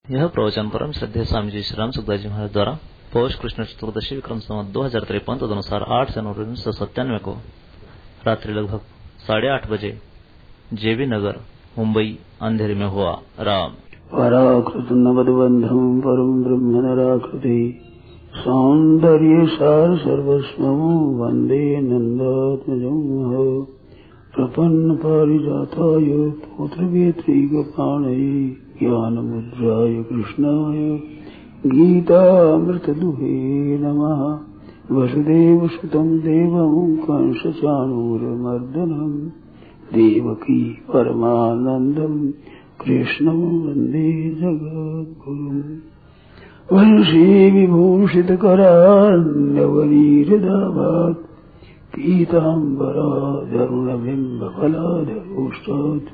यह प्रवचन परम श्रद्धेय स्वामी जी श्री राम सुखदास जी महाराज द्वारा पौष कृष्ण चतुर्दशी विक्रम संवत 2053 तदनुसार 8 जनवरी 1997 को रात्रि लगभग 8:30 बजे जेबी नगर मुंबई अंधेरी में हुआ। राम पराकृत नवदबंधम परम ब्रह्म नराकृति सौंदर्य सार सर्वस्वं वंदे नंदात्मजं प्रपन्न पारिजाताय पौत्रवेत्रैकपाणये ज्ञानमुद्राय कृष्णाय गीतामृतदुहे नमः। वसुदेवसुतं देवं कंसचाणूरमर्दनं देवकी परमानन्दं कृष्णं वन्दे जगद्गुरुम्। वंशी विभूषितकरान्नवनीरदाभात् पीताम्बरादरुणबिम्बफलादरोष्टात्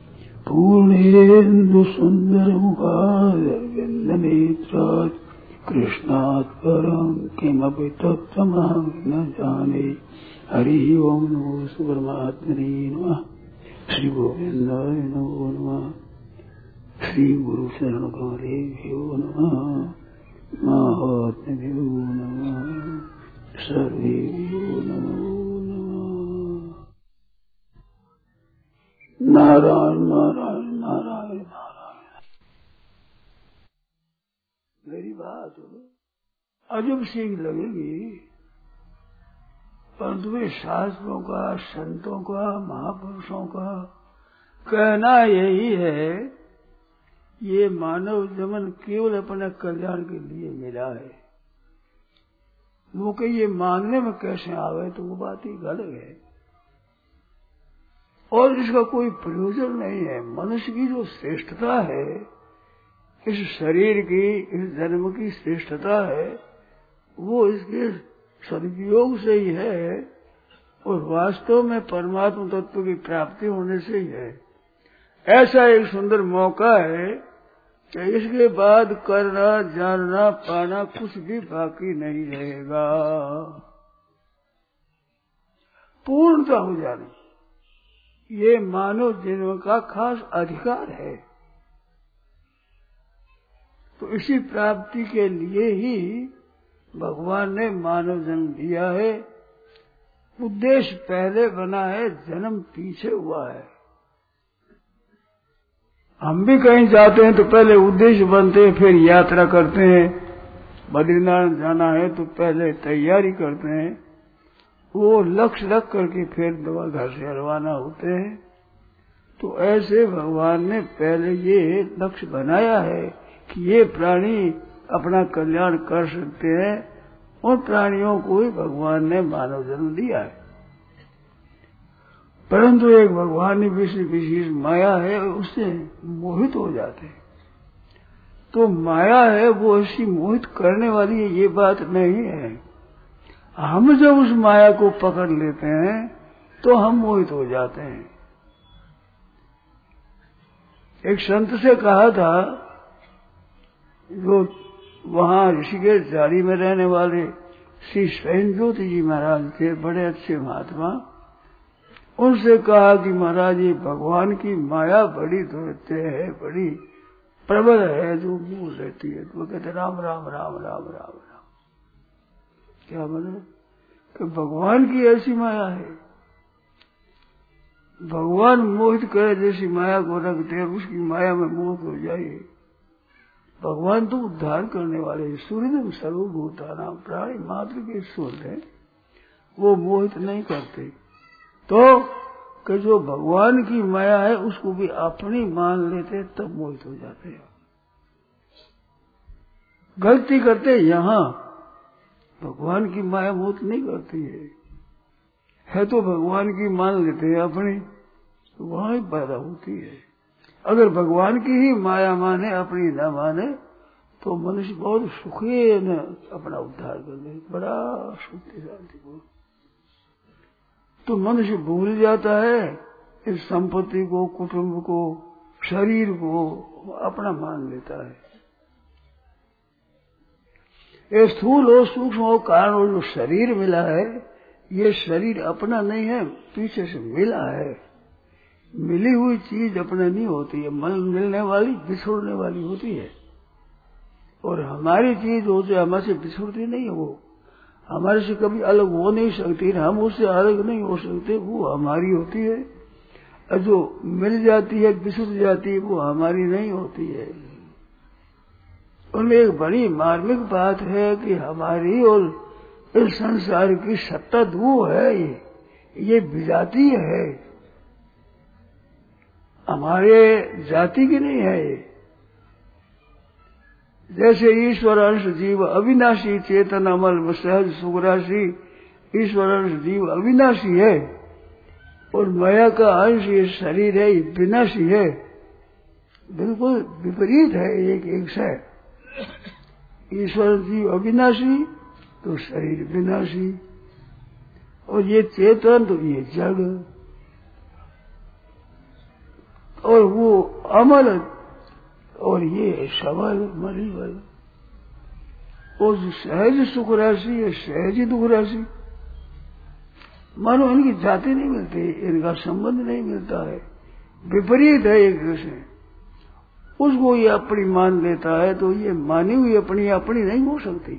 पूर्णेन्दुसुन्दरमुखादरविन्दनेत्रात् कृष्णात् परं किमपि तत्त्वमहं न जाने। हरि ओं नमो परमात्मने नमः। श्री गोविन्दाय नमो नमः। श्री गुरु शरण कमलेभ्यो नमः। महात्म्यो नमः। सर्वेभ्यो नमो नमः। नारायण नारायण नारायण नारायण। मेरी बात अजब सी लगेगी, परंतु वे शास्त्रों का, संतों का, महापुरुषों का कहना यही है, ये मानव जन्म केवल अपने कल्याण के लिए मिला है। वो कि ये मानने में कैसे आवे तो वो बात ही गलत है और इसका कोई प्रयोजन नहीं है। मनुष्य की जो श्रेष्ठता है, इस शरीर की, इस जन्म की श्रेष्ठता है, वो इसके सदुपयोग से ही है और वास्तव में परमात्मा तत्व की प्राप्ति होने से ही है। ऐसा एक सुंदर मौका है कि इसके बाद करना, जानना, पाना कुछ भी बाकी नहीं रहेगा। पूर्णता हो जानी ये मानव जन्म का खास अधिकार है। तो इसी प्राप्ति के लिए ही भगवान ने मानव जन्म दिया है। उद्देश्य पहले बना है, जन्म पीछे हुआ है। हम भी कहीं जाते हैं तो पहले उद्देश्य बनते हैं, फिर यात्रा करते हैं। बद्रीनाथ जाना है तो पहले तैयारी करते हैं, वो लक्ष्य रख करके फिर दवा घर से रवाना होते हैं। तो ऐसे भगवान ने पहले ये लक्ष्य बनाया है कि ये प्राणी अपना कल्याण कर सकते हैं। उन प्राणियों को ही भगवान ने मानव जन्म दिया है। परंतु एक भगवान की विशेष माया है, उससे मोहित हो जाते हैं। तो माया है वो ऐसी मोहित करने वाली है, ये बात नहीं है। हम जब उस माया को पकड़ लेते हैं तो हम मोहित हो जाते हैं। एक संत से कहा था, जो वहां ऋषिकेश झाड़ी में रहने वाले श्री स्वयं ज्योति जी महाराज थे, बड़े अच्छे महात्मा। उनसे कहा कि महाराज ये भगवान की माया बड़ी दुर्त्य है, बड़ी प्रबल है, जो मुंह रहती है। तो वो कहते राम राम राम राम राम राम। क्या मतलब कि भगवान की ऐसी माया है। भगवान मोहित करे जैसी माया को रखते हैं, उसकी माया में मोहित हो जाइए। भगवान तो उद्धार करने वाले सूर्यदेव सर्वभूतानां प्राणी मात्र के ईश्वर है, वो मोहित नहीं करते। तो कि जो भगवान की माया है उसको भी अपनी मान लेते तब मोहित हो जाते हैं। गलती करते यहाँ, भगवान की माया मोहित नहीं करती है तो भगवान की मान लेते हैं अपनी, तो वहां ही पैदा होती है। अगर भगवान की ही माया माने, अपनी न माने, तो मनुष्य बहुत सुखी न अपना उद्धार कर ले, बड़ा सुखी शांतिपूर्ण। तो मनुष्य भूल जाता है इस संपत्ति को, कुटुंब को, शरीर को अपना मान लेता है। ये स्थूल हो, सूक्ष्म हो, कारण हो, जो शरीर मिला है, ये शरीर अपना नहीं है, पीछे से मिला है। मिली हुई चीज अपने नहीं होती है, मिलने वाली बिछोड़ने वाली होती है। और हमारी चीज हो जो हमारे से बिछुड़ती नहीं है, वो हमारे से कभी अलग हो नहीं सकती, हम उससे अलग नहीं हो सकते, वो हमारी होती है। और जो मिल जाती है बिछुड़ जाती है वो हमारी नहीं होती है। उनमें एक बड़ी मार्मिक बात है कि हमारी और इस संसार की सत्ता वो है, ये विजातीय है, हमारे जाति की नहीं है ये। जैसे ईश्वर अंश जीव अविनाशी चेतन अमल सहज सुखराशि, ईश्वर अंश जीव अविनाशी है और माया का अंश ये शरीर है, ये विनाशी है। बिल्कुल विपरीत है एक से। ईश्वर जीव अविनाशी तो शरीर विनाशी, और ये चेतन तो ये जड़, और वो अमल और ये सबल मरीबल। और सहज सुख राशि है, सहज ही दुख राशि। मानो इनकी जाति नहीं मिलती, इनका संबंध नहीं मिलता है, विपरीत है एक दूसरे। उसको ये अपनी मान लेता है तो ये मानी हुई अपनी अपनी नहीं हो सकती।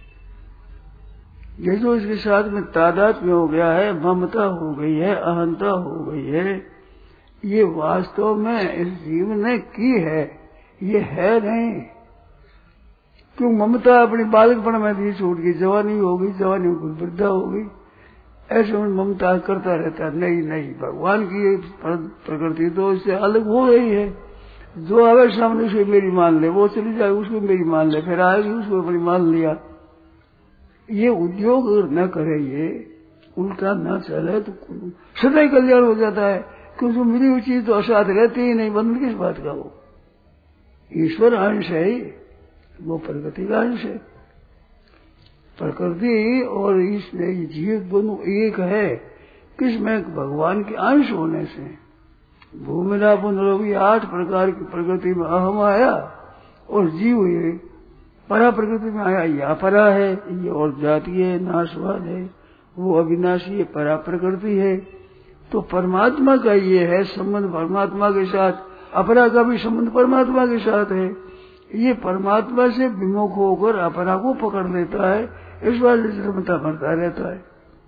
ये जो इसके साथ में तादात्म्य हो गया है, ममता हो गई है, अहंता हो गई है, ये वास्तव में इस जीव ने की है, ये है नहीं। क्यों ममता अपनी बालकपन में थी, छूट गई, जवानी हो गई, जवानी हो गई, वृद्धा हो गई, ऐसे में ममता करता रहता है। नहीं नहीं, भगवान की प्रकृति तो इससे अलग हो रही है। जो आवे सामने उसे मेरी मान ले, वो चली जाए उसको मेरी मान ले, फिर आएगी उसको अपनी मान लिया। ये उद्योग न करे, ये उनका न चले तो सदैव कल्याण हो जाता है। क्योंकि मिली हुई चीज तो असाध रहती ही नहीं, बंधन किस बात का? वो ईश्वर अंश है, वो प्रकृति का अंश है। प्रकृति और इसमें जीव दोनों एक है। किसमें? भगवान के अंश होने से। भूमिना पुनरोगी 8 प्रकार की प्रकृति में अहम आया, और जीव ये परा प्रकृति में आया, या परा है, ये और जाति है, नाशवाद है, वो अविनाशी है, परा प्रकृति है। तो परमात्मा का ये है संबंध परमात्मा के साथ, अपरा का भी संबंध परमात्मा के साथ है। ये परमात्मा से विमुख होकर अपरा को पकड़ लेता है, इस बात से रमता भरता रहता है।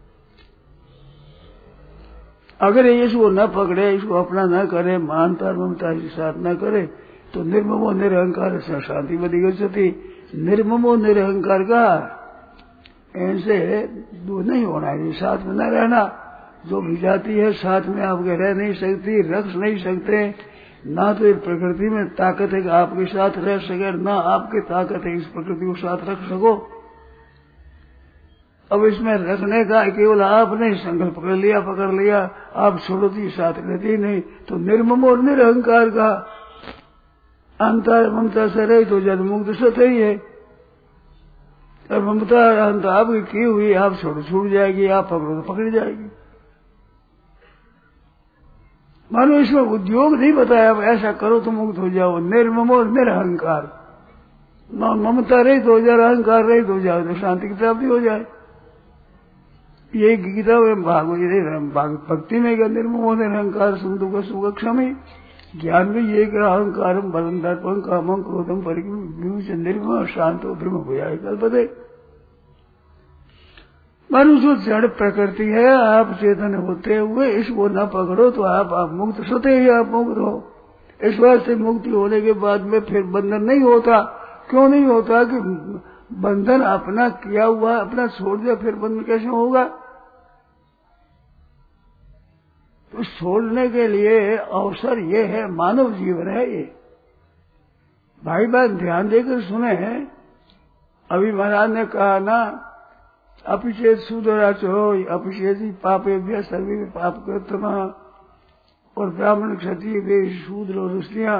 अगर इसको न पकड़े, इसको अपना न करे, मानता ममता के साथ न करे, तो निर्ममो निरहंकार से शांति बदी गति। निर्ममो निरहंकार का ऐसे दो नहीं होना है, साथ में न रहना। जो भी जाति है साथ में आपके रह नहीं सकती, रख नहीं सकते। ना तो इस प्रकृति में ताकत है कि आपके साथ रह सके, ना आपकी ताकत है इस प्रकृति को साथ रख सको। अब इसमें रखने का केवल आपने संकल्प पकड़ लिया, आप छोड़ती साथ रहती नहीं। तो निर्मम और निरहंकार का अंतर ममता से रही तो जद मुक्त सत्य ही है। और ममता अंत आपकी की हुई, आप छोड़ो छूट जाएगी, आप पकड़ो तो पकड़ जाएगी। मानो इसमें उद्योग नहीं बताया, अब ऐसा करो तो मुक्त हो जाओ। निर्मम और निरहंकार, ममता रही तो हो जाए, अहंकार रही तो हो जाए, तो शांति की प्राप्ति हो जाए। ये गीता में भक्ति में क्या? निर्ममो निरहंकार सुख सुख क्षमी। ज्ञान में ये क्या? अहंकार बलंदर्पण कामं क्रोधम परिविच निर्मम शांतो ब्रह्म भूयाय कल्पते। मनुष्य जड़ प्रकृति है, आप चेतन होते हुए इसको न पकड़ो तो आप मुक्त सोते ही आप मुक्त हो। इस वास्ते मुक्ति होने के बाद में फिर बंधन नहीं होता। क्यों नहीं होता? कि बंधन अपना किया हुआ अपना छोड़ दिया, फिर बंधन कैसे होगा? तो छोड़ने के लिए अवसर ये है, मानव जीवन है ये। भाई बहन ध्यान देकर सुने हैं। अभी महाराज ने कहा ना, अपिचेत सुदराचो अपिचेती पापेभ्य सर्वे पाप कृतम। और ब्राह्मण क्षत्रिय वे शूद्र और स्त्रियां,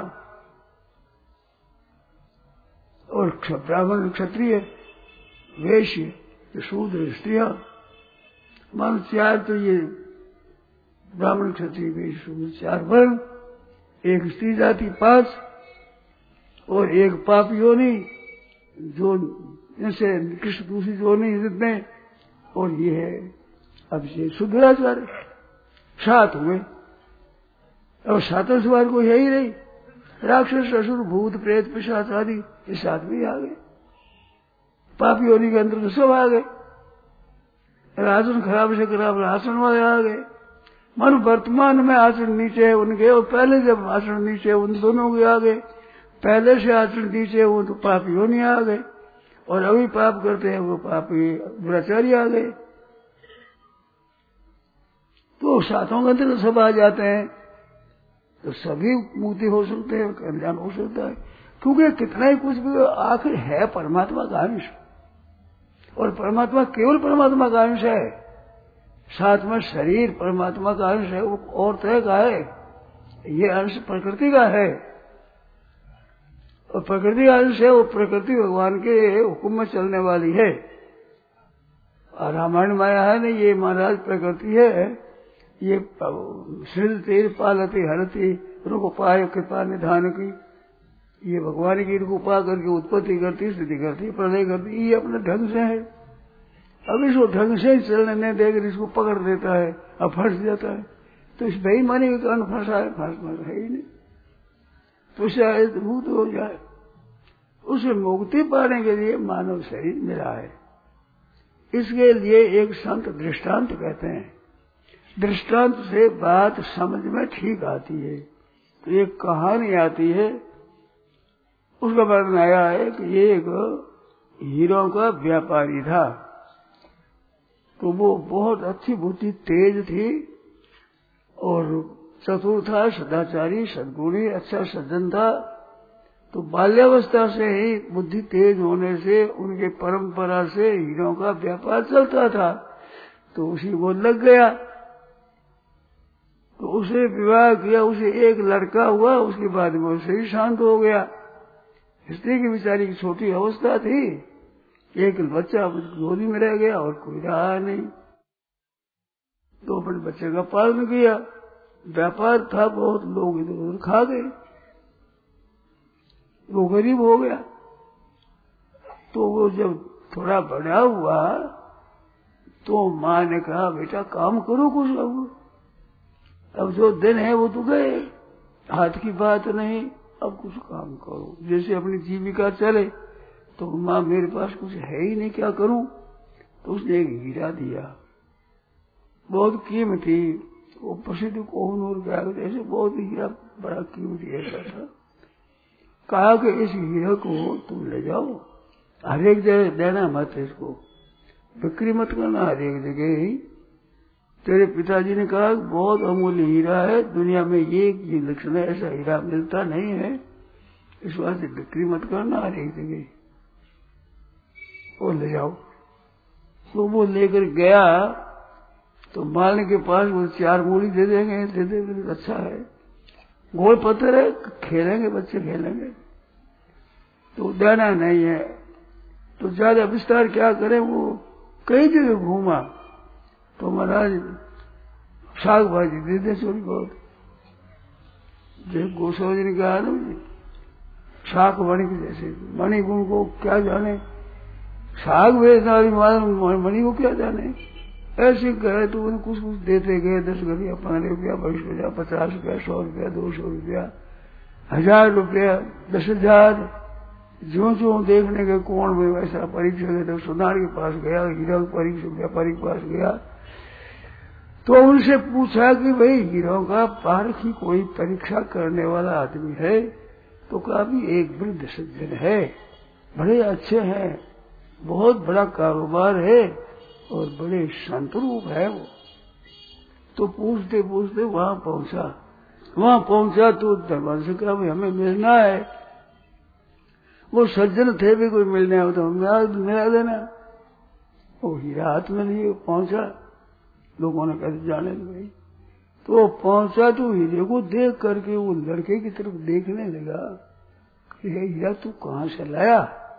और ब्राह्मण क्षत्रिय वैश्य शूद्र स्त्रियां, मान 4 तो ये ब्राह्मण क्षत्रिय वैश्य शूद्र 4 वर्ण, एक स्त्री जाति 5, और एक पाप योनि जो जैसे कृष्ण दूसरी योनि जितने, और ये है अब ये शुद्धाचार्य 7 हुए। और 7 बार को यही रही, राक्षस असुर भूत प्रेत पिशाच आदि ये 7 भी आ गए। पापी होने के अंदर तो सब आ गए, राशन खराब से खराब राशन वाले आ गए। मन वर्तमान में आचरण नीचे है उनके, और पहले जब आचरण नीचे है उन दोनों के आ गए। पहले से आचरण नीचे है वो तो पापी होने आ गए, और अभी पाप करते हैं वो पापी दुराचारी आ गए। तो सातों के अंदर सब आ जाते हैं, तो सभी मुक्ति हो सकते हैं, कल्याण हो सकता है। क्योंकि कितना ही कुछ भी आखिर है परमात्मा का अंश, और परमात्मा केवल परमात्मा का अंश है। साथ में शरीर परमात्मा का अंश है, वो और तरह का है, ये अंश प्रकृति का है, और प्रकृति का अंश है वो प्रकृति भगवान के हुक्म में चलने वाली है। और रामायण माया है ना, ये महाराज प्रकृति है, ये सृजती पालती हरती रुपाय कृपा निधान की, ये भगवान की कृपा करके उत्पत्ति करती, स्थिति करती, प्रलय करती, ये अपने ढंग से है। अब इसको ढंग से चलने नहीं देकर इसको पकड़ देता है, अब फंस जाता है, तो इस बेईमानी के कारण फंसा है, फंसना है ही नहीं। तो शायद भूत हो जाए, उसे मुक्ति पाने के लिए मानव शरीर मिला है। इसके लिए एक संत दृष्टांत कहते हैं, दृष्टांत से बात समझ में ठीक आती है। तो एक कहानी आती है, उसका वर्णन आया है कि एक हीरों का व्यापारी था। तो वो बहुत अच्छी बुद्धि तेज थी, और चतुर था, सदाचारी, सद्गुणी, अच्छा सज्जन था। तो बाल्यावस्था से ही बुद्धि तेज होने से उनके परंपरा से हीरों का व्यापार चलता था, तो उसी को लग गया। तो उसे विवाह किया, उसे एक लड़का हुआ, उसके बाद में उसे ही शांत हो गया। स्त्री की बेचारी की छोटी अवस्था थी, एक बच्चा गोदी में रह गया और कोई रहा नहीं। तो अपने बच्चे का पालन किया, व्यापार था बहुत, लोग इधर उधर खा गए, वो गरीब हो गया। तो वो जब थोड़ा बड़ा हुआ तो माँ ने कहा, बेटा काम करो कुछ, अब जो दिन है वो तो गए, हाथ की बात नहीं, अब कुछ काम करो जैसे अपनी जीविका चले। तो माँ मेरे पास कुछ है ही नहीं, क्या करूं? तो उसने एक हीरा दिया, बहुत कीमती, वो प्रसिद्ध कोहिनूर का जैसे बहुत हीरा बड़ा कीमती ऐसा था। कहा कि इस हीरे को तुम ले जाओ, हर एक जगह देना मत, इसको बिक्री मत करना हर एक जगह ही। तेरे पिताजी ने कहा बहुत अमूल्य हीरा है, दुनिया में ये लक्षण है, ऐसा हीरा मिलता नहीं है, इस वास्ते बिक्री मत करना हर एक जगह, वो ले जाओ। तो वो लेकर गया, तो मालिक के पास वो 4 मूली दे देंगे, दे देंगे, अच्छा है, गोल पत्थर है, खेलेंगे बच्चे खेलेंगे, तो देना नहीं है। तो ज्यादा विस्तार क्या करे, वो कई जगह घूमा, तो महाराज साग भाजी दे दे थोड़ी बहुत। जैसे गोस्वामी जी ने कहा ना, शाक वणिक जैसे, मणिगुण को क्या जाने, साग बेचने वाली मणि को क्या जाने, ऐसे कहे तो उन्हें कुछ कुछ देते गए, 10 रुपया, 15 रुपया, 20 रुपया, 50 रुपया, 100 रुपया, 200 रुपया, 1000 रुपया, 10,000, जो जो देखने के कोण में वैसा परीक्षा गए। तो सुनार के पास गया, हीरा परीक्षा व्यापारी के पास गया, तो उनसे पूछा कि भाई हीरो का पारखी कोई परीक्षा करने वाला आदमी है? तो कहा भी एक वृद्ध सज्जन है, बड़े अच्छे हैं, बहुत बड़ा कारोबार है और बड़े संत रूप है वो। तो पूछते पूछते वहां पहुंचा तो दरबार से कहा भाई हमें मिलना है। वो सज्जन थे भी, कोई मिलने आया तो हमें मिला देना। वो हीरा हाथ में लिए पहुंचा, लोगों ने कैसे जाने भाई। तो वो पहुंचा तो हीरे को देख करके वो लड़के की तरफ देखने लगा, ये हीरा तू कहाँ से लाया?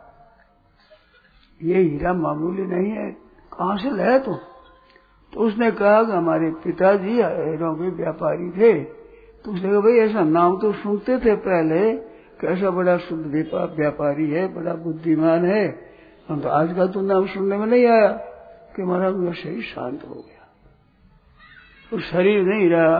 ये हीरा मामूली नहीं है, कहाँ से लाया तू? तो उसने कहा कि हमारे पिताजी हीरों के व्यापारी थे। तो उसने कहा भाई ऐसा नाम तो सुनते थे पहले, कैसा बड़ा शुद्ध व्यापारी है, बड़ा बुद्धिमान है, हम तो आज का तो नाम सुनने में नहीं आया। कि हमारा शरीर शांत हो गया, तो शरीर नहीं रहा,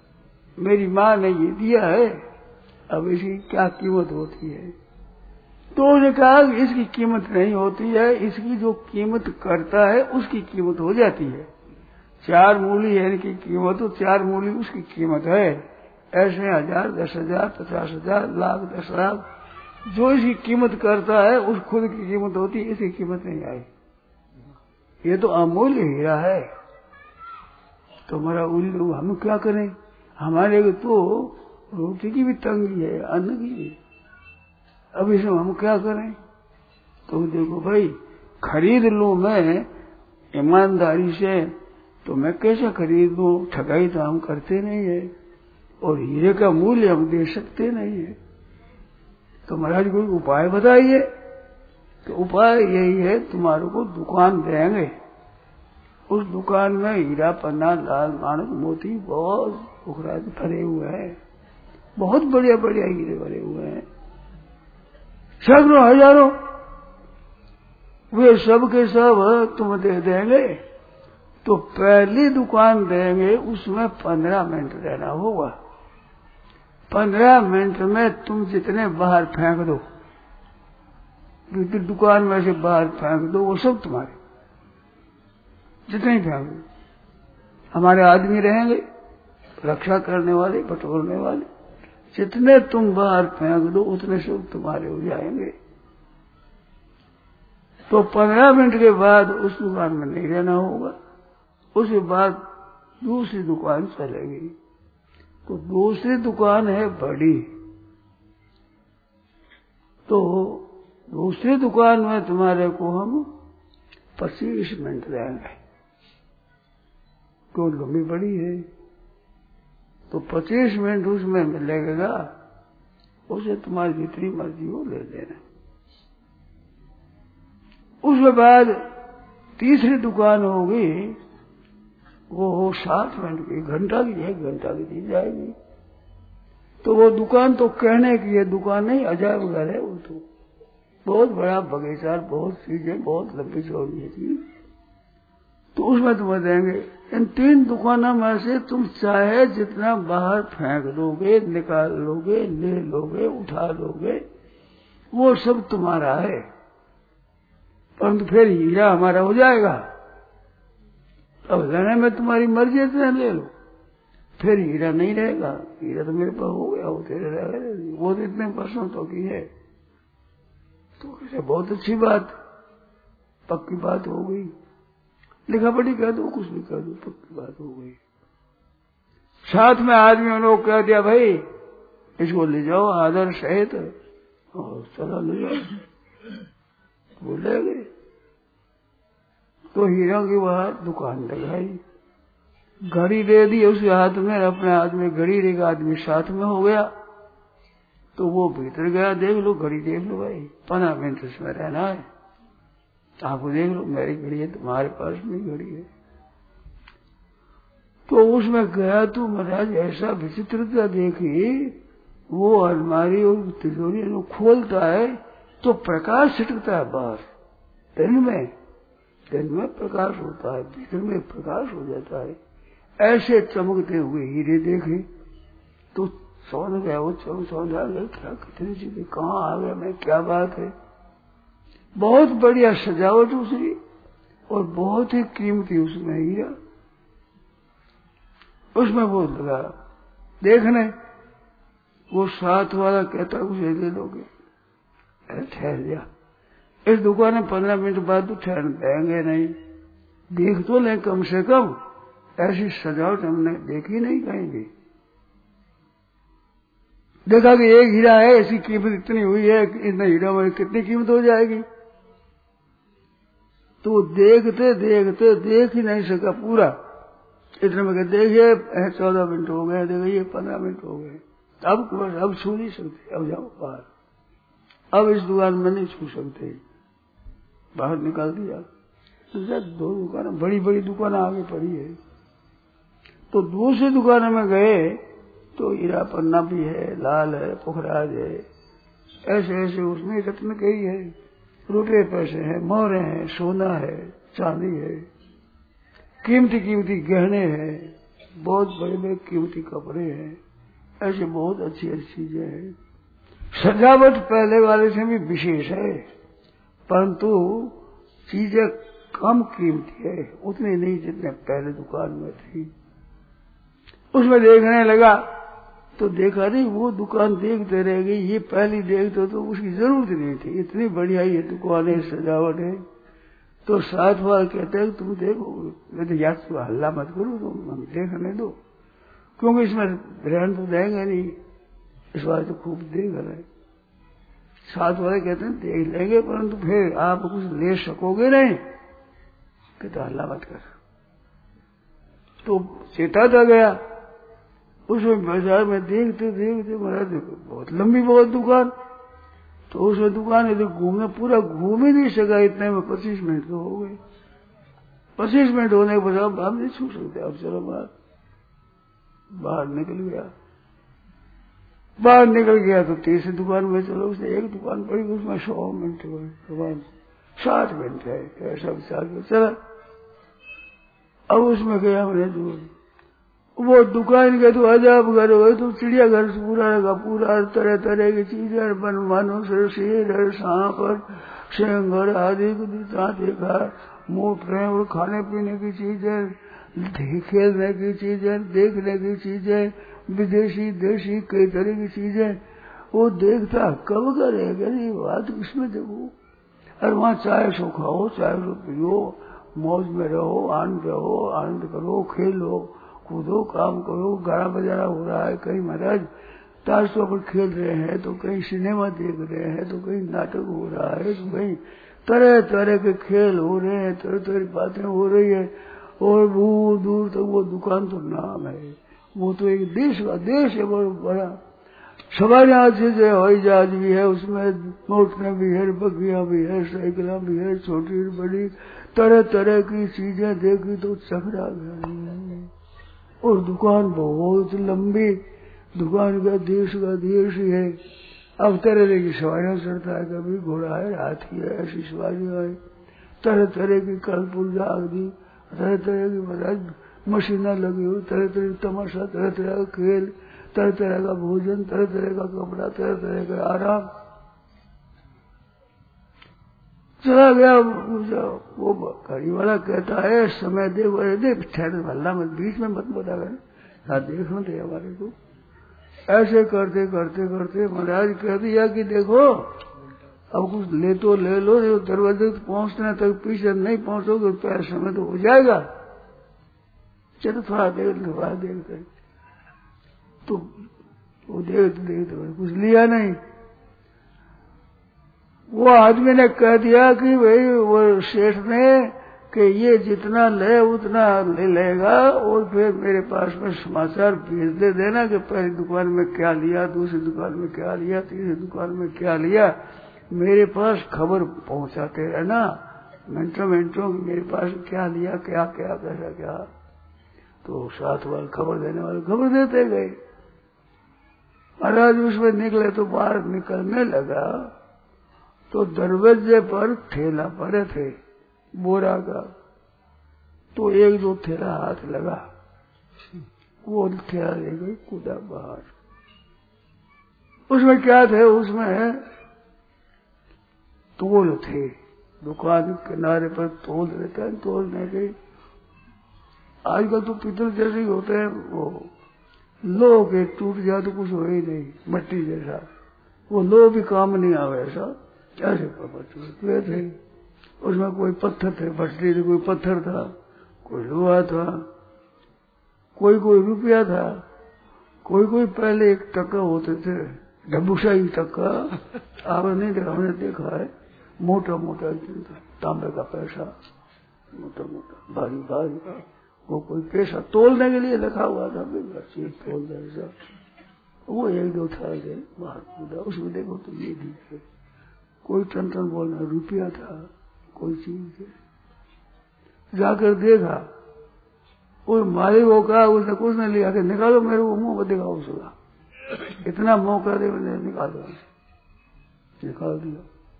मेरी माँ ने ये दिया है, अब इसकी क्या कीमत होती है? तो उसने कहा कि इसकी कीमत नहीं होती है, इसकी जो कीमत करता है उसकी कीमत हो जाती है। 4 मूली है इनकी कीमत, तो 4 मूली उसकी कीमत है। ऐसे 1000, 10,000, 50,000, लाख, 10 लाख जो इसकी कीमत करता है उस खुद की कीमत होती है, इसकी कीमत नहीं आई। ये तो अमूल्य हीरा है। तो हमारा उल्लू हम क्या करें? हमारे तो रोटी की भी तंगी है, अन्न की भी। अब इसमें हम क्या करें? तो देखो भाई, खरीद लूं मैं ईमानदारी से तो मैं कैसे खरीद लूं? ठगाई तो हम करते नहीं है और हीरे का मूल्य हम दे सकते नहीं है। तो महाराज कोई उपाय बताइए। तो उपाय यही है, तुम्हारे को दुकान देंगे, उस दुकान में हीरा, पन्ना, लाल माणक, मोती बहुत पुखराज भरे हुए हैं, बहुत बढ़िया बढ़िया हीरे भरे हुए हैं, सैकड़ों हजारों। वे सब के सब तुम दे देंगे। तो पहली दुकान देंगे, उसमें 15 मिनट रहना होगा। 15 मिनट में तुम जितने बाहर फेंक दो, दुकान में से बाहर फेंक दो, वो सब तुम्हारे, जितने फेंक दो। हमारे आदमी रहेंगे रक्षा करने वाले, बटोरने वाले, जितने तुम बाहर फेंक दो उतने सब तुम्हारे हो जाएंगे। तो 15 मिनट के बाद उस दुकान में नहीं रहना होगा। उसके बाद दूसरी दुकान चलेगी। तो दूसरी दुकान है बड़ी, तो दूसरी दुकान में तुम्हारे को हम 25 मिनट देंगे, क्यों लंबी बड़ी है। तो 25 मिनट उसमें मिलेगा, उसे तुम्हारी जितनी मर्जी हो ले लेना। उसके बाद तीसरी दुकान होगी, वो हो 60 मिनट की, घंटा की, 1 घंटा की दी जाएगी। तो वो दुकान तो कहने की है दुकान नहीं, अजायब घर है वो। तो बहुत बड़ा बगीचा, बहुत चीजें, बहुत लंबी चौड़ी है चीज। तो उसमें तुम्हें देंगे। इन 3 दुकानों में से तुम चाहे जितना बाहर फेंक दोगे, निकाल लोगे, ले लोगे, उठा लोगे, वो सब तुम्हारा है। परंतु फिर हीरा हमारा हो जाएगा। अब लेने में तुम्हारी मर्जी है, इतना ले लो, फिर हीरा नहीं रहेगा। हीरा तो मेरे पास हो गया, वो तेरे रहेगा, वो तो इतने वर्षों तो की है। तो बहुत अच्छी बात, पक्की बात हो गई। लिखा पढ़ी कह दो, कुछ भी कह दो, पक्की बात हो गई। साथ में आदमियों ने कह दिया भाई इसको ले जाओ आदर सहित और चला ले जाओ, वो ले गए। तो हीरा की वहां दुकान लगाई, घड़ी दे दी उसके हाथ में, अपने हाथ में घड़ी एक आदमी साथ में हो गया। तो वो भीतर गया, देख लो घड़ी देख लो भाई, 15 मिनट उसमें रहना है, आपको देख लो मेरी घड़ी है, तुम्हारे पास में घड़ी है। तो उसमें गया तो महाराज ऐसा विचित्रता देखी, वो अलमारी और तिजोरी खोलता है तो प्रकाश छिटकता है बाहर। दिन में प्रकाश होता है, भीतर में प्रकाश हो जाता है। ऐसे चमकते हुए हीरे देखे तो सोच गया, वो सोच आ गया क्या कितनी चीजें कहाँ आ गया मैं, क्या बात है। बहुत बढ़िया सजावट उसकी और बहुत ही कीमती उसमें हीरा। उसमें वो लगा देखने, वो साथ वाला कहता उसे ले लोगे, ठहर जा, इस दुकान में 15 मिनट बाद तो ठहर देंगे नहीं, देख तो लें कम से कम। ऐसी सजावट हमने देखी नहीं कहीं भी। देखा कि एक हीरा है, इसकी कीमत इतनी हुई है, इतना हीरा में कितनी कीमत हो जाएगी। तो देखते देखते देख ही नहीं सका पूरा, इतने में देखिए 14 मिनट हो गए, देखिए 15 मिनट हो गए, अब छू नहीं सकते, अब जाओ बाहर, अब इस दुकान में नहीं छू सकते, बाहर निकाल दिया। तो 2 दुकानें, बड़ी बड़ी दुकान आगे पड़ी है। तो दूसरी दुकान में गए तो हीरा पन्ना भी है, लाल है, पुखराज है, ऐसे ऐसे उसमें रत्न कई है, रुपये पैसे हैं, मोहरे हैं, सोना है, चांदी है, कीमती कीमती गहने हैं, बहुत बड़े बड़े कीमती कपड़े हैं, ऐसे बहुत अच्छी अच्छी चीजें हैं। सजावट पहले वाले से भी विशेष है, परंतु चीजें कम कीमती है, उतनी नहीं जितने पहले दुकान में थी। उसमें देखने लगा तो देखा नहीं, वो दुकान देखते रह गई, ये पहली देखते तो उसकी जरूरत नहीं थी, इतनी बढ़िया ये दुकान है, सजावट है। तो साथ वाले कहते हैं तुम देखो, मैं तो यार तू हल्ला मत करो, तुम हम देखने दो, क्योंकि इसमें रहन तो देंगे नहीं, इस बार तो खूब देख रहे। साथ वाले कहते हैं देख लेंगे, परंतु फिर आप कुछ ले सकोगे नहीं, कहते हल्ला मत कर। तो चेताता गया, उसमें बाजार में देखते देखते महाराज बहुत लंबी बहुत दुकान, तो उसमें दुकान है तो घूमने पूरा घूम ही नहीं सका, इतने में 25 मिनट तो हो गए। 25 मिनट होने के बाद आप नहीं छू सकते, अब चलो बाहर निकल गया। बाहर निकल गया तो तीसरी दुकान में चलो, उसने एक दुकान पड़ी, उसमें 100 मिनट हुए, 60 मिनट है, ऐसा विचार कर चला। अब उसमें गया मैंने दूर, वो दुकान के तो अजाब घर हो गए, तो चिड़ियाघर से पूरा लगा, पूरा तरह तरह की चीजें बन, मानो से शेर है, सांप और शेंगर आदि को देखा, मोटरें और खाने पीने की चीजें, खेलने की चीजें, देखने की चीजें, विदेशी देशी कई तरह की चीजें, वो देखता कब करेगा ये बात, उसमें देखो। और वहां चाय सो खाओ, चाय सो पियो, मौज में रहो, आनंद करो, खेलो कूदो, काम करो, गाना बजाना हो रहा है, कहीं महाराज ताशों पर खेल रहे हैं, तो कहीं सिनेमा देख रहे हैं, तो कहीं नाटक हो रहा है, तो कहीं तरह तरह के खेल हो रहे हैं, तरह तरह की बातें हो रही है। और दूर दूर तक वो दुकान तो नाम है, वो तो एक देश का देश है बहुत बड़ा। सवारियां अच्छे से हवाई जहाज भी है, उसमें मोटरें भी है, बग्गियां भी है, साइकिलें भी है, छोटी बड़ी तरह तरह की चीजें देखी तो चकरा गया। और दुकान बहुत लंबी, दुकान का देश ही है। अब तरह तरह की सवारियां चढ़ता है, कभी घोड़ा है, हाथी है, ऐसी सवारियां है, तरह तरह की कलपुर्जा आदि, तरह तरह की महाराज मशीनें लगी हुई, तरह तरह का तमाशा, तरह तरह का खेल, तरह तरह का भोजन, तरह तरह का कपड़ा, तरह तरह का आराम। चला गया, वो गाड़ी वाला कहता है समय दे, वो दे ठहर, हल्ला मत, बीच में मत बता गए, हाँ देखो दे हमारे को। ऐसे करते करते करते महाराज कह दिया कि देखो अब कुछ ले तो ले लो, दरवाजे तक पहुंचने तक पीछे नहीं पहुंचोगे तो समय तो हो जाएगा, चलो थोड़ा देर तो वो देखते कुछ लिया नहीं। वो आदमी ने कह दिया कि भाई वो सेठ ने कि ये जितना ले उतना ले लेगा, और फिर मेरे पास में समाचार भेज दे देना कि पहली दुकान में क्या लिया, दूसरी दुकान में क्या लिया, तीसरी दुकान में क्या लिया, मेरे पास खबर पहुंचाते रहना मिनटों मिनटों मेरे पास क्या लिया, क्या क्या कैसा क्या। तो साथ वाले खबर देने वाले खबर देते गए। महाराज उसमें निकले तो बाहर निकलने लगा तो दरवाजे पर ठेला पड़े थे बोरा का, तो एक दो थैला हाथ लगा, वो थैला ले गई कूदा बाहर। उसमें क्या थे, उसमें तोल थे, दुकान किनारे पर तोल रहता है, तोलने के आजकल तो पीतल जैसे ही होते हैं, वो लो के टूट जाए तो कुछ हो ही नहीं, मट्टी जैसा, वो लो भी काम नहीं आवे, ऐसा ऐसे टूटे थे। उसमें कोई पत्थर थे, भट्टी थी, कोई पत्थर था, कोई लोहा था, कोई रुपया था, कोई पहले 1 टका होते थे, ढबुशाही टका, आपने नहीं देखा, हमने देखा है, मोटा मोटा तांबे का पैसा, मोटा मोटा भारी भारी, वो कोई पैसा तोलने के लिए रखा हुआ था, चीज तोल दे, वो 1-2 था बाहर कूदा। उसमें देखो तो ये दिखे, कोई टन बोलना रुपया था, कोई चीज है। जाकर देखा, वो मालिक वो कहा, उसने कुछ नहीं लिया कि निकालो मेरे को, मुंह पर दिखाओ उसका, इतना मौका दे मैंने निकाल दिया।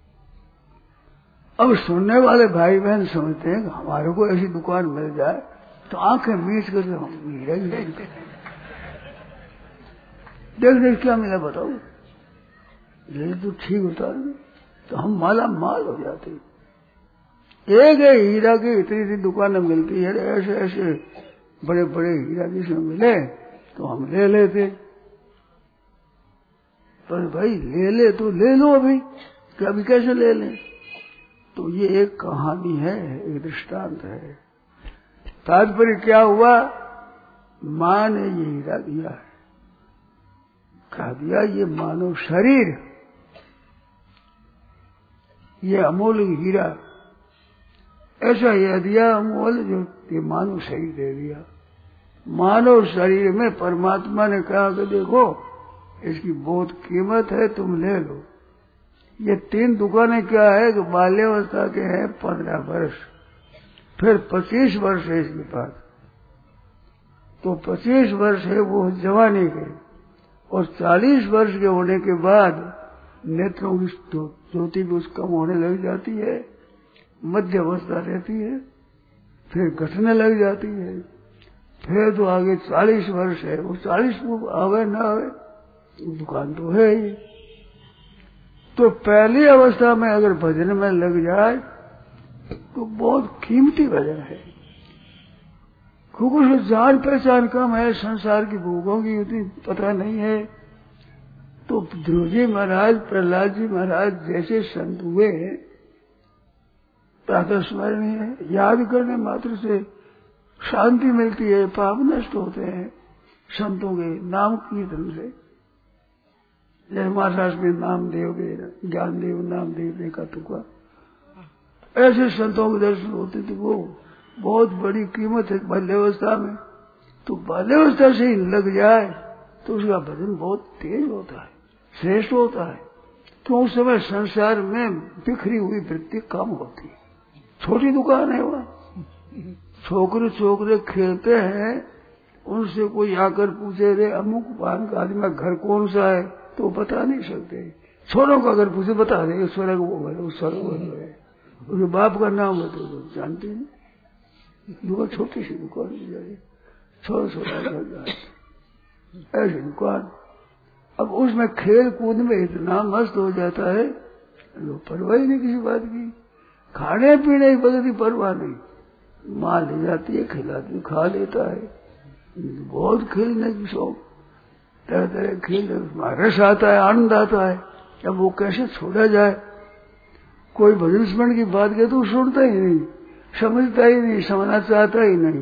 अब सुनने वाले भाई बहन समझते हैं कि हमारे को ऐसी दुकान मिल जाए तो आंखें मीच कर देख क्या मिला बताओ। ले तो ठीक होता है, तो हम माला माल हो जाते। एक हीरा की इतनी सी दुकानें मिलती है, ऐसे ऐसे बड़े बड़े हीरा जिसमें मिले तो हम ले लेते। पर भाई ले तो ले लो अभी, कि अभी कैसे ले लें? तो ये एक कहानी है, एक दृष्टांत है। तात्पर्य क्या हुआ? मां ने ये हीरा दिया है, कहा दिया ये मानव शरीर, ये अमूल्य हीरा, ऐसा यह दिया अमूल्य जो ये मानव शरीर दे दिया। मानव शरीर में परमात्मा ने कहा कि देखो इसकी बहुत कीमत है, तुम ले लो। ये 3 दुकानें क्या है कि बाल्यावस्था के हैं 15 वर्ष, फिर 25 वर्ष है इसके पास, तो 25 वर्ष है वो जवानी के, और 40 वर्ष के होने के बाद नेत्रों की ज्योति भी उसका होने लग जाती है, मध्य अवस्था रहती है, फिर घटने लग जाती है, फिर तो आगे 40 वर्ष है, वो 40 को आवे ना आवे दुकान तो है ही। तो पहली अवस्था में अगर भजन में लग जाए तो बहुत कीमती भजन है, क्योंकि उसमें जान पहचान कम है, संसार की भोगों की उतनी पता नहीं है। तो ध्रुव जी महाराज, प्रहलाद जी महाराज जैसे संत हुए प्रातः स्मरणीय है, याद करने मात्र से शांति मिलती है, पाप नष्ट होते हैं संतों के नाम कीर्तन से। जैसे महाराष्ट्र में नामदेव के ज्ञानदेव नामदेव देखा तुका, ऐसे संतों के दर्शन होते तो वो बहुत बड़ी कीमत है बाल्यावस्था में। तो बाल्यावस्था से ही लग जाए तो उसका भजन बहुत तेज होता है, श्रेष्ठ होता है, क्यों उस समय संसार में बिखरी हुई वृत्ति कम होती है। छोटी दुकान है वहाँ, छोकरे छोकरे खेलते हैं, उनसे कोई आकर पूछे रे अमुक पान का आदमी घर कौन सा है, तो बता नहीं सकते। छोरों का अगर पूछे बता दे स्वर्ग वो है, उस स्वर्ग वो है, उसके बाप का नाम है तो जानते नहीं। दुकान छोटी सी दुकान मिल जाए, छोटा ऐसी दुकान, अब उसमें खेल कूद में इतना मस्त हो जाता है, लोग परवाह ही नहीं किसी बात की, खाने पीने की बगैर परवाह नहीं, माँ ले जाती है खिलाती, खा लेता है, बहुत खेलने की शौक, तरह तरह खेल, रस आता है, आनंद आता है। अब वो कैसे छोड़ा जाए? कोई भजन स्मरण की बात कहे तो सुनता ही नहीं, समझता ही नहीं, समझना चाहता ही नहीं।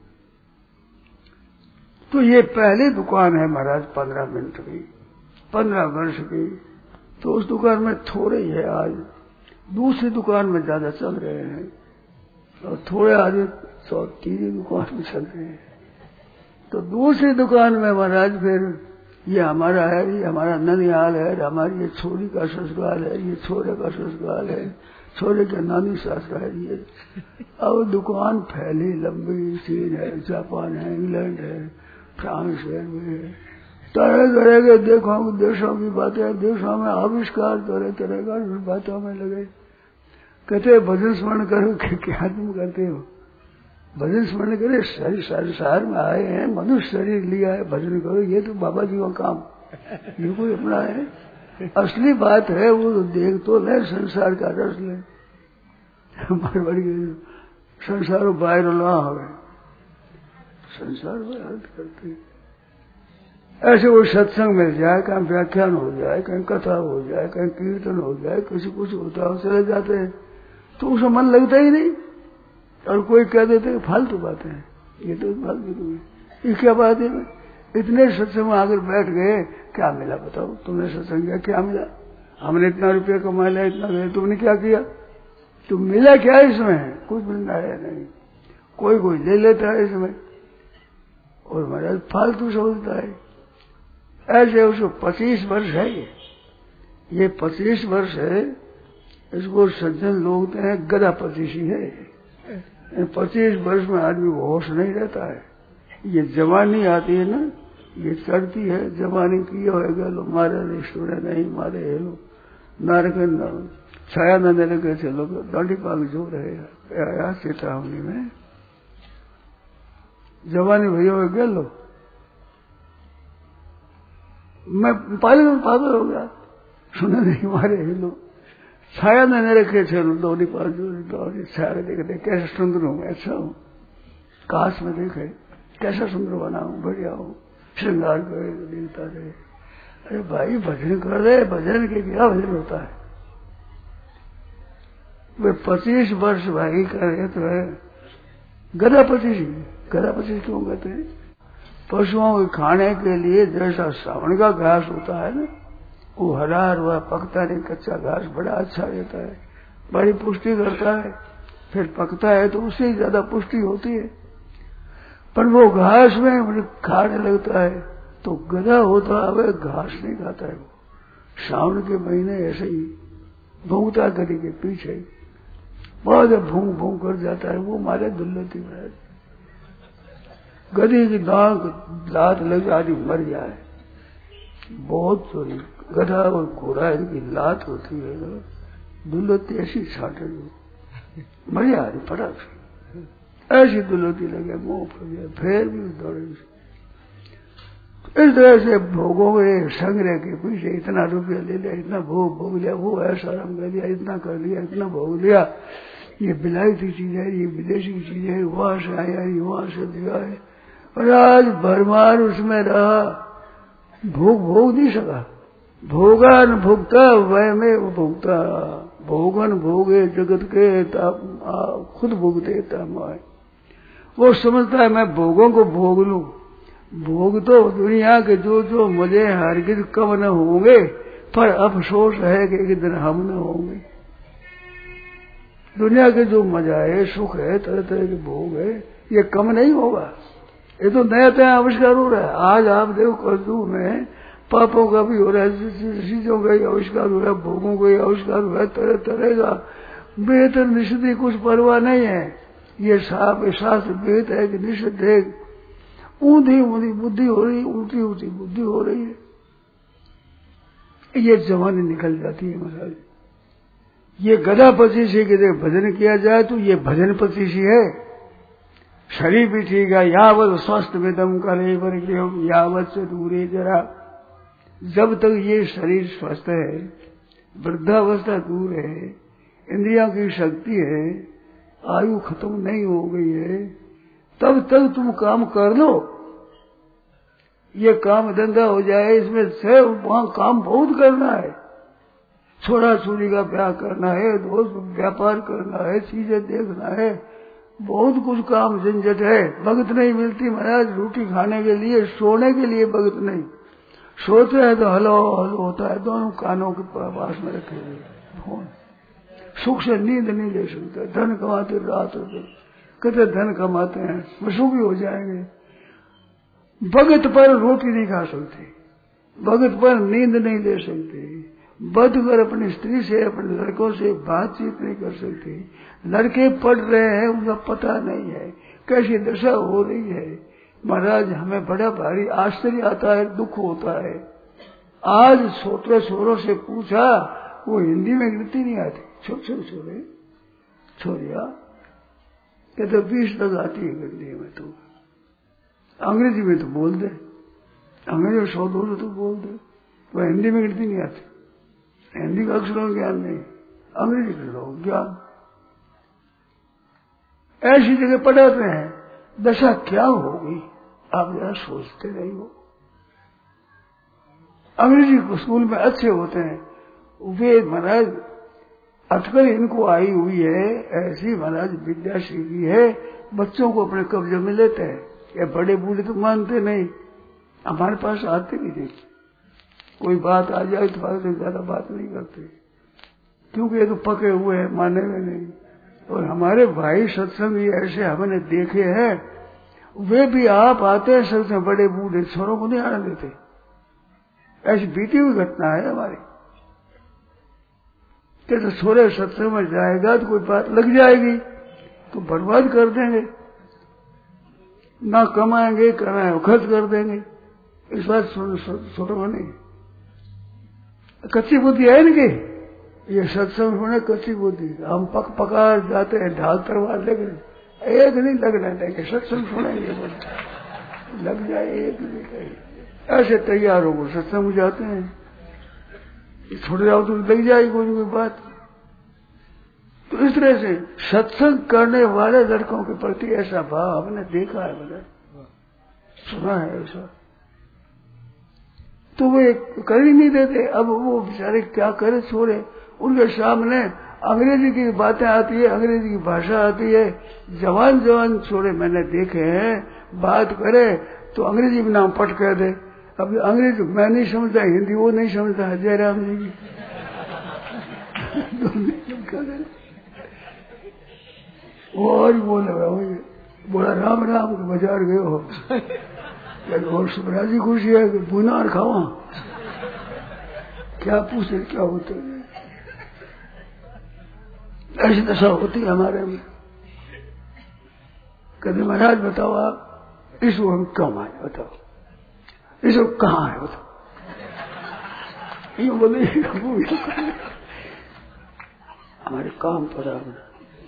तो ये पहली दुकान है महाराज 15 मिनट की, 15 वर्ष की, तो उस दुकान में थोड़े ही है आज, दूसरी दुकान में ज्यादा चल रहे हैं, और थोड़े आगे तीसरी दुकान में चल रहे हैं। तो दूसरी दुकान में महाराज फिर ये हमारा है, ये हमारा ननिहाल है, हमारी ये छोरी का ससुराल है, ये छोरे का ससुराल है, छोरे के नानी ससुराल है ये। अब दुकान फैली लंबी, चीन है, जापान है, इंग्लैंड है, फ्रांस है, तरह तरह के देशों की बातें, देशों में आविष्कार तरह तरह का बातों में लगे। कहते भजन स्मरण करो, क्या तुम करते हो? भजन स्मरण करे, संसार में आए हैं, मनुष्य शरीर लिया है, भजन करो, ये तो बाबा जी का काम, ये कोई अपना है? असली बात है वो तो देख तो ले, संसार का रस ले, बड़ी संसार बाहर ना हो, संसार में अर्थ करते। ऐसे वो सत्संग मिल जाए, कहीं व्याख्यान हो जाए, कहीं कथा हो जाए, कहीं कीर्तन हो जाए, किसी कुछ होता हो, चले जाते हैं, तो उसमें मन लगता ही नहीं। और कोई कह देते कि फालतू बातें हैं, ये तो फालतू है, ये क्या बात है? इतने सत्संग में आकर बैठ गए, क्या मिला बताओ? तुमने सत्संग किया, क्या मिला? हमने इतना रुपया कमा लिया, इतना गया, तुमने क्या किया? तुम मिला क्या इसमें? कुछ मिलना है नहीं, कोई ले लेता है इसमें, और महाराज फालतू समझता है। ऐसे उसको 25 वर्ष है, ये 25 वर्ष है, इसको सज्जन लोग कहते हैं गधा 25 ही है। 25 वर्ष में आदमी होश नहीं रहता है। ये जवानी आती है ना, ये चढ़ती है, जवानी की होगा लो मारे निष्ठुर नहीं मारे हेलो नारक छाया न लगे चलो दांडी पाग जो रहे चेतावनी में जवानी भैया हो गया लो, मैं पागल हो गया, सुना नहीं मारे हिलो छाया ने रखे छे दौड़ी पास दौड़ी छाया देखे कैसे सुंदर हूँ ऐसा हूँ काश में देखे कैसा सुंदर बना हूँ बढ़िया हूँ श्रृंगार करे देखता रहे। अरे भाई भजन कर रहे भजन के क्या भजन होता है वे 25 वर्ष भाई करे तो है गधा 25 क्यों कहते हैं पशुओं के खाने के लिए जैसा श्रावण का घास होता है ना वो हरा हुआ पकता नहीं कच्चा घास बड़ा अच्छा रहता है बड़ी पुष्टि करता है फिर पकता है तो उससे ज्यादा पुष्टि होती है पर वो घास में खाने लगता है तो गधा होता है वह घास नहीं खाता है वो श्रावण के महीने ऐसे ही भूंगता गधी के पीछे बहुत भूंग भूंग कर जाता है वो मारे दुर्लती में गधी की लात लग आदि मर जाए बहुत चोरी गधा और घोड़ा इनकी लात होती है दुर्लती ऐसी छाटे मर जा रही फटाक से ऐसी दुर्लती लगे मुंह पर फिर भी दौड़े इस तरह से भोगों में संग्रह के पीछे इतना रुपया ले लिया इतना भोग लिया वो ऐसा रंग कर लिया इतना कर लिया इतना भोग लिया ये बिलायती चीज है ये विदेशी चीज है वहां से आया ये वहां से दिया है और आज भरमार उसमें रहा भोग नहीं सका भोगा न भोगता वह में वो भोगता भोगन भोगे जगत के खुद भोगते तमाय वो समझता है मैं भोगों को भोग लूं भोग तो दुनिया के जो मजे हरगिज कम न होंगे पर अफसोस है कि एक दिन हम न होंगे दुनिया के जो मजा है सुख है तरह तरह के भोग है ये कम नहीं होगा ये तो नया नया आविष्कार हो रहा है आज आप देखो कलयुग में पापों का भी हो रहा है चीजों का ही आविष्कार हो रहा है भोगों का ही आविष्कार हो रहा है तरह तरह का बेहतर निषिद्ध कुछ परवाह नहीं है ये शास्त्र वेद है कि निषिद्ध है ऊंधी ऊंधी बुद्धि हो रही है ऊंची ऊंची बुद्धि हो रही है ये जवानी निकल जाती है महाराज ये गधा पचीसी के भजन किया जाए तो ये भजन पचीसी है शरीर भी ठीक है यावत स्वस्थ में दम करे वर्ग यावत से दूरे जरा जब तक ये शरीर स्वस्थ है वृद्धावस्था दूर है इंद्रियों की शक्ति है आयु खत्म नहीं हो गई है तब तक तुम काम कर लो ये काम धंधा हो जाए इसमें से वहां काम बहुत करना है छोरा छोरी का ब्याह करना है दोस्त व्यापार करना है चीजें देखना है बहुत कुछ काम झंझट है वक्त नहीं मिलती महाराज रोटी खाने के लिए सोने के लिए वक्त नहीं सोते हैं तो हलो हलो होता है दोनों कानों के पास में रखे हुए फोन सुख से नींद नहीं ले सकते धन कमाते रात होते कहते धन कमाते हैं सुखी हो जाएंगे भगत पर रोटी नहीं खा सकते भगत पर नींद नहीं ले सकते बद कर अपनी स्त्री से अपने लड़कों से बातचीत नहीं कर सकते लड़के पढ़ रहे हैं उनका पता नहीं है कैसी दशा हो रही है महाराज हमें बड़ा भारी आश्चर्य आता है दुख होता है आज छोटे छोरों से पूछा वो हिंदी में गिनती नहीं आती छोटे छोरिया कहते 20 तक आती है गिनती में तो अंग्रेजी में तो बोल दे अंग्रेजी में 100-200 तो बोल दे वो हिंदी में गिनती नहीं आती हिंदी का अक्षरों ज्ञान नहीं अंग्रेजी का ज्ञान ऐसी जगह पढ़ाते हैं दशा क्या होगी आप जरा सोचते नहीं हो अंग्रेजी स्कूल में अच्छे होते हैं वे महाराज अटकल इनको आई हुई है ऐसी महाराज विद्या सीखी है बच्चों को अपने कब्जे में लेते हैं ये बड़े बूढ़े तो मानते नहीं हमारे पास आते भी नहीं कोई बात आ जाए तो आगे ज्यादा बात नहीं करते क्योंकि ये तो पके हुए हैं माने हुए नहीं और हमारे भाई सत्संग ऐसे हमने देखे हैं वे भी आप आते हैं सबसे बड़े बूढ़े छोरों को नहीं आने देते ऐसी बीती हुई घटना है हमारी तो छोरे सत्संग में जाएगा तो कोई बात लग जाएगी तो बर्बाद कर देंगे ना कमाएंगे खर्च कर देंगे इस बात छोटो नहीं कच्ची बुद्धि है इनकी ये सत्संग होने कच्ची बुद्धि हम पका जाते हैं ढाल तलवार लेकर एक नहीं लगना देंगे सत्संग सुनेंगे लग जाए एक नहीं ऐसे तैयार हो सत्संग जाते हैं छोड़ जाओ तो लग जाएगी कोई कोई बात। तो इस तरह से सत्संग करने वाले लड़कों के प्रति ऐसा भाव हमने देखा है, मतलब सुना है ऐसा। तो वे कर ही नहीं देते। अब वो बेचारे क्या करे, छोड़े। उनके सामने अंग्रेजी की बातें आती है, अंग्रेजी की भाषा आती है। जवान जवान छोड़े मैंने देखे हैं, बात करे तो अंग्रेजी में नाम पट कह दे। अब अंग्रेजी मैं नहीं समझता, हिंदी वो नहीं समझता, जयराम जी की वो और बोले बोला राम राम के बाजार गए हो और सुभराजी खुशी है कि बुनार खावा, क्या पूछे क्या होते है। ऐसी दशा होती है हमारे में। कहते महाराज बताओ आप इस वो हम क्यों आए, बताओ इस वो कहाँ है, बताओ। ये बोले हमारे काम पड़ा बना।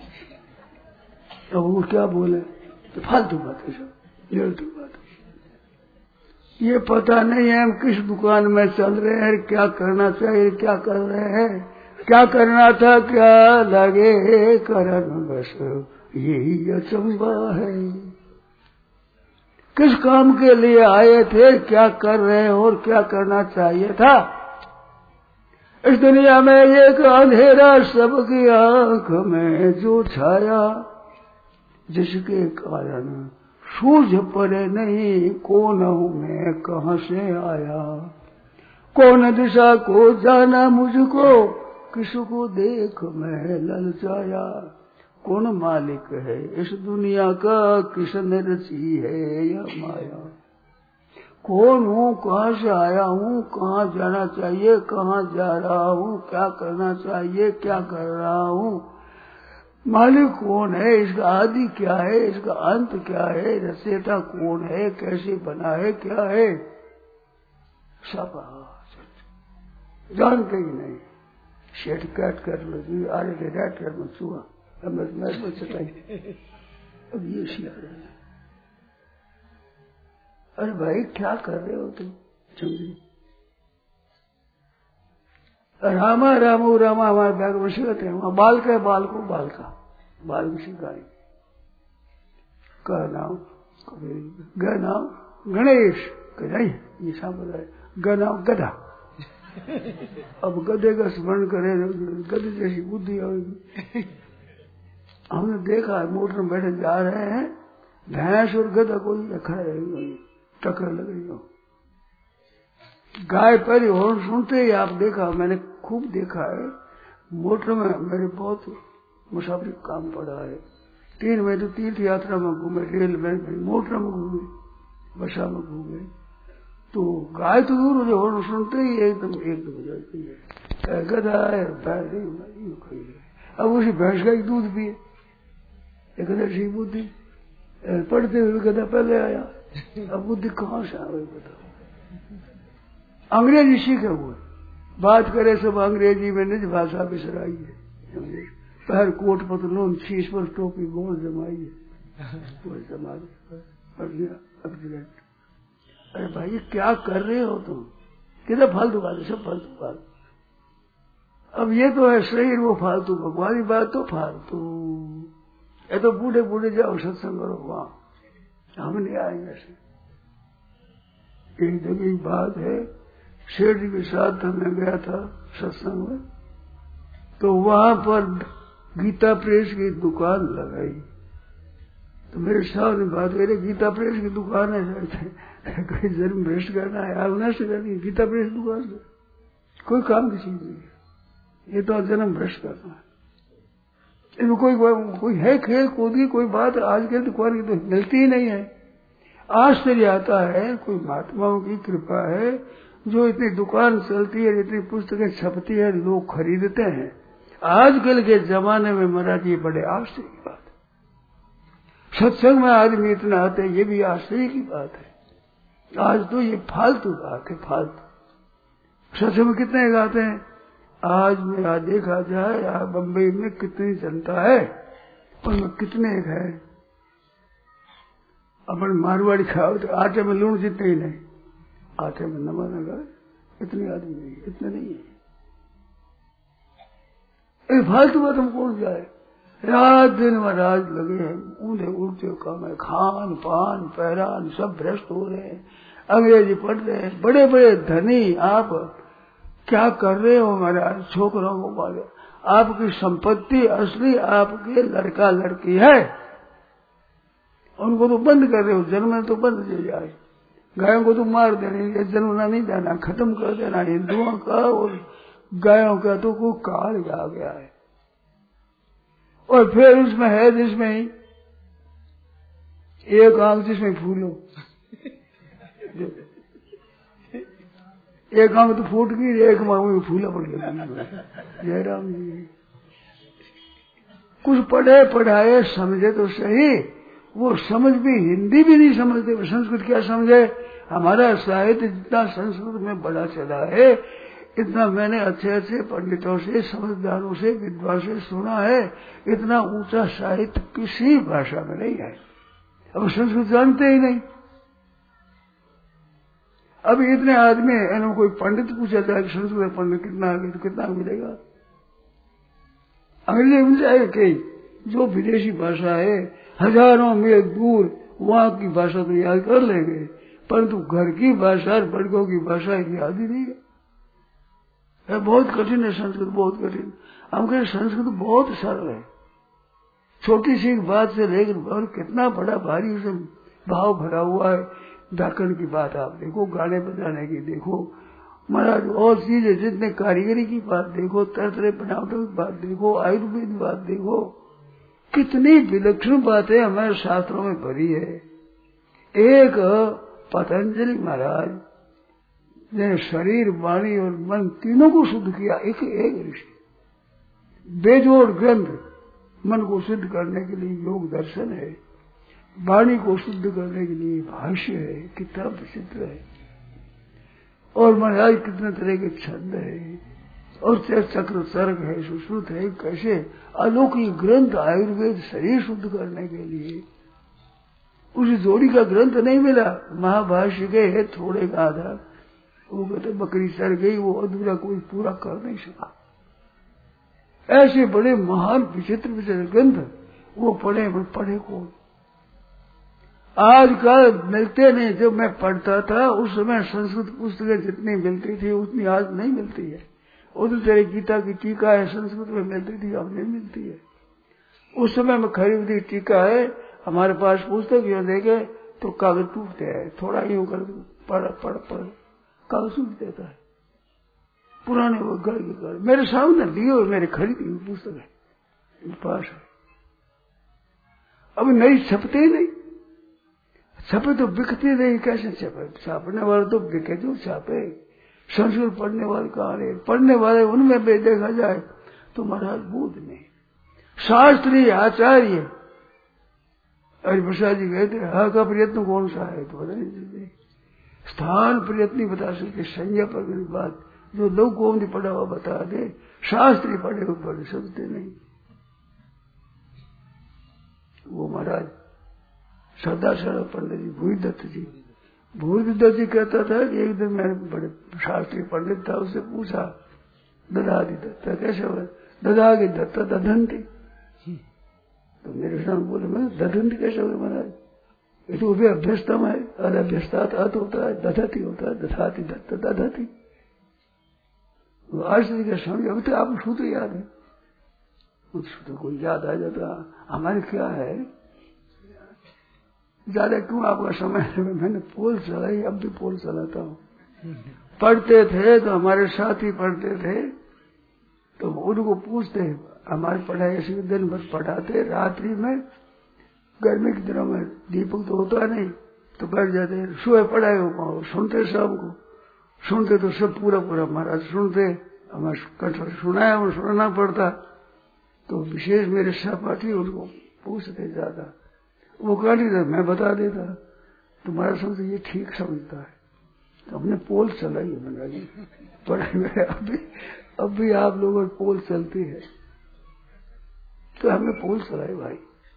तो वो क्या बोले तो फालतू बात है, सब निरंतर बात। ये पता नहीं है हम किस दुकान में चल रहे हैं, क्या करना चाहिए, क्या कर रहे हैं, क्या करना था, क्या लगे करन, बस यही अचंबा है। किस काम के लिए आए थे, क्या कर रहे हैं और क्या करना चाहिए था। इस दुनिया में एक अंधेरा सबकी आंख में जो छाया, जिसके कारण सूझ पड़े नहीं कौन हूं मैं, कहां से आया, कौन दिशा को जाना मुझको, किसको देख मैं ललचाया, कौन मालिक है इस दुनिया का, किसने रची है यह माया, कौन हूँ, कहाँ से आया हूँ, कहाँ जाना चाहिए, कहाँ जा रहा हूँ, क्या करना चाहिए, क्या कर रहा हूँ, मालिक कौन है, इसका आदि क्या है, इसका अंत क्या है, रचयिता कौन है, कैसे बना है, क्या है, सब जानते ही नहीं। शेठ काट कर लगी आरे के डाट कर में चुआ, अब मैं चटाई, अब ये सिया रहे हैं। अरे भाई क्या कर रहे हो तुम, समझे। रामा रामो रामा हमारे बैग में सिखाते हैं, वहां बाल का बाल को बाल का बाल में सिखाए। का नाम ग नाम गणेश, नहीं ये सांप है, ग नाम गधा। अब गधे का स्मरण करे, गधे जैसी बुद्धि होगी। हमने देखा है मोटर में बैठे जा रहे हैं, भैंस और गधा कोई खड़ा रहेगी, टक्कर लग रही हो। गाय पर हॉर्न सुनते ही आप देखा, मैंने खूब देखा है मोटर में। मेरे बहुत मुसाफिर काम पड़ा है, 3 महीने तो तीर्थ यात्रा में घूमे, रेल में मोटर में घूमे, बसा में घूमे, तो गाय तो दूर हो, हॉर्न सुनते ही एकदम हो जाती है, गधा है भैंस। अब उसी भैंस का ही दूध पिए, गधा सी बुद्धि, पढ़ते हुए गधा पहले आया, अब बुद्धि कहाँ से आ गई बताओ। अंग्रेजी सीखे हुए बात करे सब अंग्रेजी में, निज भाषा बिसराई है, पैर कोट पतलून शीश पर टोपी गोल जमाई है, समाज पढ़ लिया अब। अरे भाई क्या कर रहे हो तुम, किधर फालतू बात है, सब फालतू बात। अब ये तो है शरीर वो फालतू, भगवानी बात तो फालतू। ये तो बूढ़े बूढ़े जाओ सत्संग करो, वहां हम नहीं आएंगे ऐसे। एक जगह बात है, शेर जी के साथ मैं गया था सत्संग में, तो वहां पर गीता प्रेस की दुकान लगाई, तो मेरे सामने बात करे, गीता प्रेस की दुकान है, कोई जन्म भ्रष्ट करना है, आलना से करनी, गीता प्रेस दुकान से कोई काम की चीज नहीं है, ये तो जन्म भ्रष्ट करना है। इनमें कोई है खेल कूद की कोई बात आजकल दुकान की तो मिलती ही नहीं है। आश्चर्य आता है, कोई महात्माओं की कृपा है जो इतनी दुकान चलती है, इतनी पुस्तकें छपती है, लोग खरीदते हैं। आजकल के जमाने में महाराज ये बड़े आश्चर्य की बात है। सत्संग में आदमी इतना आते हैं, ये भी आश्चर्य की बात है। आज तो ये फालतू बात है, फालतू। सत्संग में कितने गाते हैं, आज मेरा देखा जाए बम्बई में कितनी जनता है, उनमें कितने है, अपन मारवाड़ी खाओ तो आटे में लूण जितने ही नहीं, आटे में नमक लगा, इतने आदमी नहीं, इतने नहीं है। फालतू बात हम कौन जाए। रात दिन महाराज लगे हैं, ऊंधे उल्टे काम है, खान पान पहरान सब भ्रष्ट हो रहे हैं, अंग्रेजी पढ़ रहे हैं, बड़े बड़े धनी। आप क्या कर रहे हो महाराज? छोकरों को मारे, आपकी संपत्ति असली आपके लड़का लड़की है, उनको तो बंद कर रहे हो, जन्म तो बंद हो जाए, गायों को तो मार देने, जन्मना नहीं देना, खत्म कर देना हिंदुओं का और गायों का तो कोई काल आ गया है। और फिर उसमें है जिसमें ही एक आंख जिसमें फूलो, एक आंख तो फूट गई, एक आंख में फूला पड़ गया। जयराम जी कुछ पढ़े पढ़ाए समझे तो सही, वो समझ भी हिंदी भी नहीं समझते, संस्कृत क्या समझे। हमारा साहित्य जितना संस्कृत में बड़ा चला है, इतना मैंने अच्छे अच्छे पंडितों से, समझदारों से, विद्वान से सुना है, इतना ऊंचा साहित्य किसी भाषा में नहीं है। अब संस्कृत जानते ही नहीं। अब इतने आदमी है, कोई पंडित पूछा जाए कि संस्कृत पंडित कितना आगे, तो कितना मिलेगा? अंग्रेजी मिल जाएगा कहीं, जो विदेशी भाषा है हजारों मील दूर, वहां की भाषा तो याद कर लेंगे, परंतु घर की भाषा और बड़कों की भाषा याद ही नहीं है। बहुत कठिन है संस्कृत, बहुत कठिन। हम कहें संस्कृत बहुत सरल है, छोटी सी बात से लेकर और कितना बड़ा भारी उसमें भाव भरा हुआ है। व्याकरण की बात आप देखो, गाने बजाने की देखो महाराज, और चीजें जितने कारीगरी की बात देखो, तरह तरह बनावटों की बात देखो, आयुर्वेद की बात देखो, कितनी विलक्षण बातें हमारे शास्त्रों में भरी है। एक पतंजलि महाराज ने शरीर वाणी और मन तीनों को शुद्ध किया, एक ऋषि। बेजोड़ ग्रंथ, मन को शुद्ध करने के लिए योग दर्शन है, वाणी को शुद्ध करने के लिए भाष्य है, कितना प्रसिद्ध है। और महाराज कितने तरह के छंद है, और चक्र सर्ग है, सुश्रुत है, कैसे अलौकिक ग्रंथ आयुर्वेद शरीर शुद्ध करने के लिए। उस जोड़ी का ग्रंथ नहीं मिला, महाभाष्य के है थोड़े का आधार, वो कहते बकरी सर गई, वो अधूरा कोई पूरा कर नहीं सका। ऐसे बड़े महान विचित्र विचित्र ग्रंथ वो पढ़े कौन? आजकल मिलते नहीं। जब मैं पढ़ता था उस समय संस्कृत पुस्तकें जितनी मिलती थी उतनी आज नहीं मिलती है। उधर तेरे गीता की टीका है, संस्कृत में मिलती थी, अब नहीं मिलती है। उस समय में खरीदी टीका है, हमारे पास पुस्तक यो देखे तो कागज टूटते हैं, थोड़ा यूं कर पढ़ कागज टूट देता है। पुराने वो घर मेरे सामने दिए, मेरे खरीदी हुई पुस्तक है पास है। अब नई छपते ही नहीं, छपे तो बिकते नहीं, कैसे छपे? छापने वाले तो बिके जो छापे, संस्कृत पढ़ने वाले कहाँ रहे? पढ़ने वाले उनमें भी देखा जाए तो महाराज बुद्ध ने शास्त्री आचार्य हरिप्रसाद जी कहते हा का प्रयत्न कौन सा है तो बता नहीं, स्थान प्रयत्न बता सकते, संज्ञा पर बात जो लोग को नहीं पढ़ा हुआ बता दे, शास्त्री पढ़े हुए पढ़ सकते नहीं। वो महाराज सरदार साहब पंडित जी भूरी दत्त जी कहता था कि एक दिन मैंने बड़े शास्त्री पंडित था, उससे पूछा ददादी दत्ता कैसे हुआ? ददागी दत्ता दधंती। तो मेरे सामने बोले मैं दधंती कैसे हुए महाराज? ये तो भी अभ्यस्तम है, अनभ्यस्तात अत होता है, दधती होता है, दधाती दत्त दधती। आज के समझ अभी तो आपको सूत्र याद है, उस सूत्र को याद आ जाता। हमारे क्या है ज्यादा क्यों आपका समय? मैंने पोल चलाई, अब भी पोल चलाता हूँ। पढ़ते थे तो हमारे साथी पढ़ते थे तो उनको पूछते, हमारी पढ़ाई ऐसी दिन भर पढ़ाते, रात्रि में गर्मी के दिनों में दीपक तो होता नहीं तो बैठ जाते, सुबह पढ़ाई हो पाओ, सुनते शाम को, सुनते तो सब पूरा महाराज सुनते, हमें कंठ सुनाया और सुनाना पड़ता। तो विशेष मेरे सहपाठी उनको पूछते ज्यादा, वो कहती था मैं बता देता, तुम्हारा समझ ये ठीक समझता है। तो हमने पोल चलाई है महाराज पढ़ाई में, अब भी आप लोगों की पोल चलती है तो हमने पोल चलाई भाई।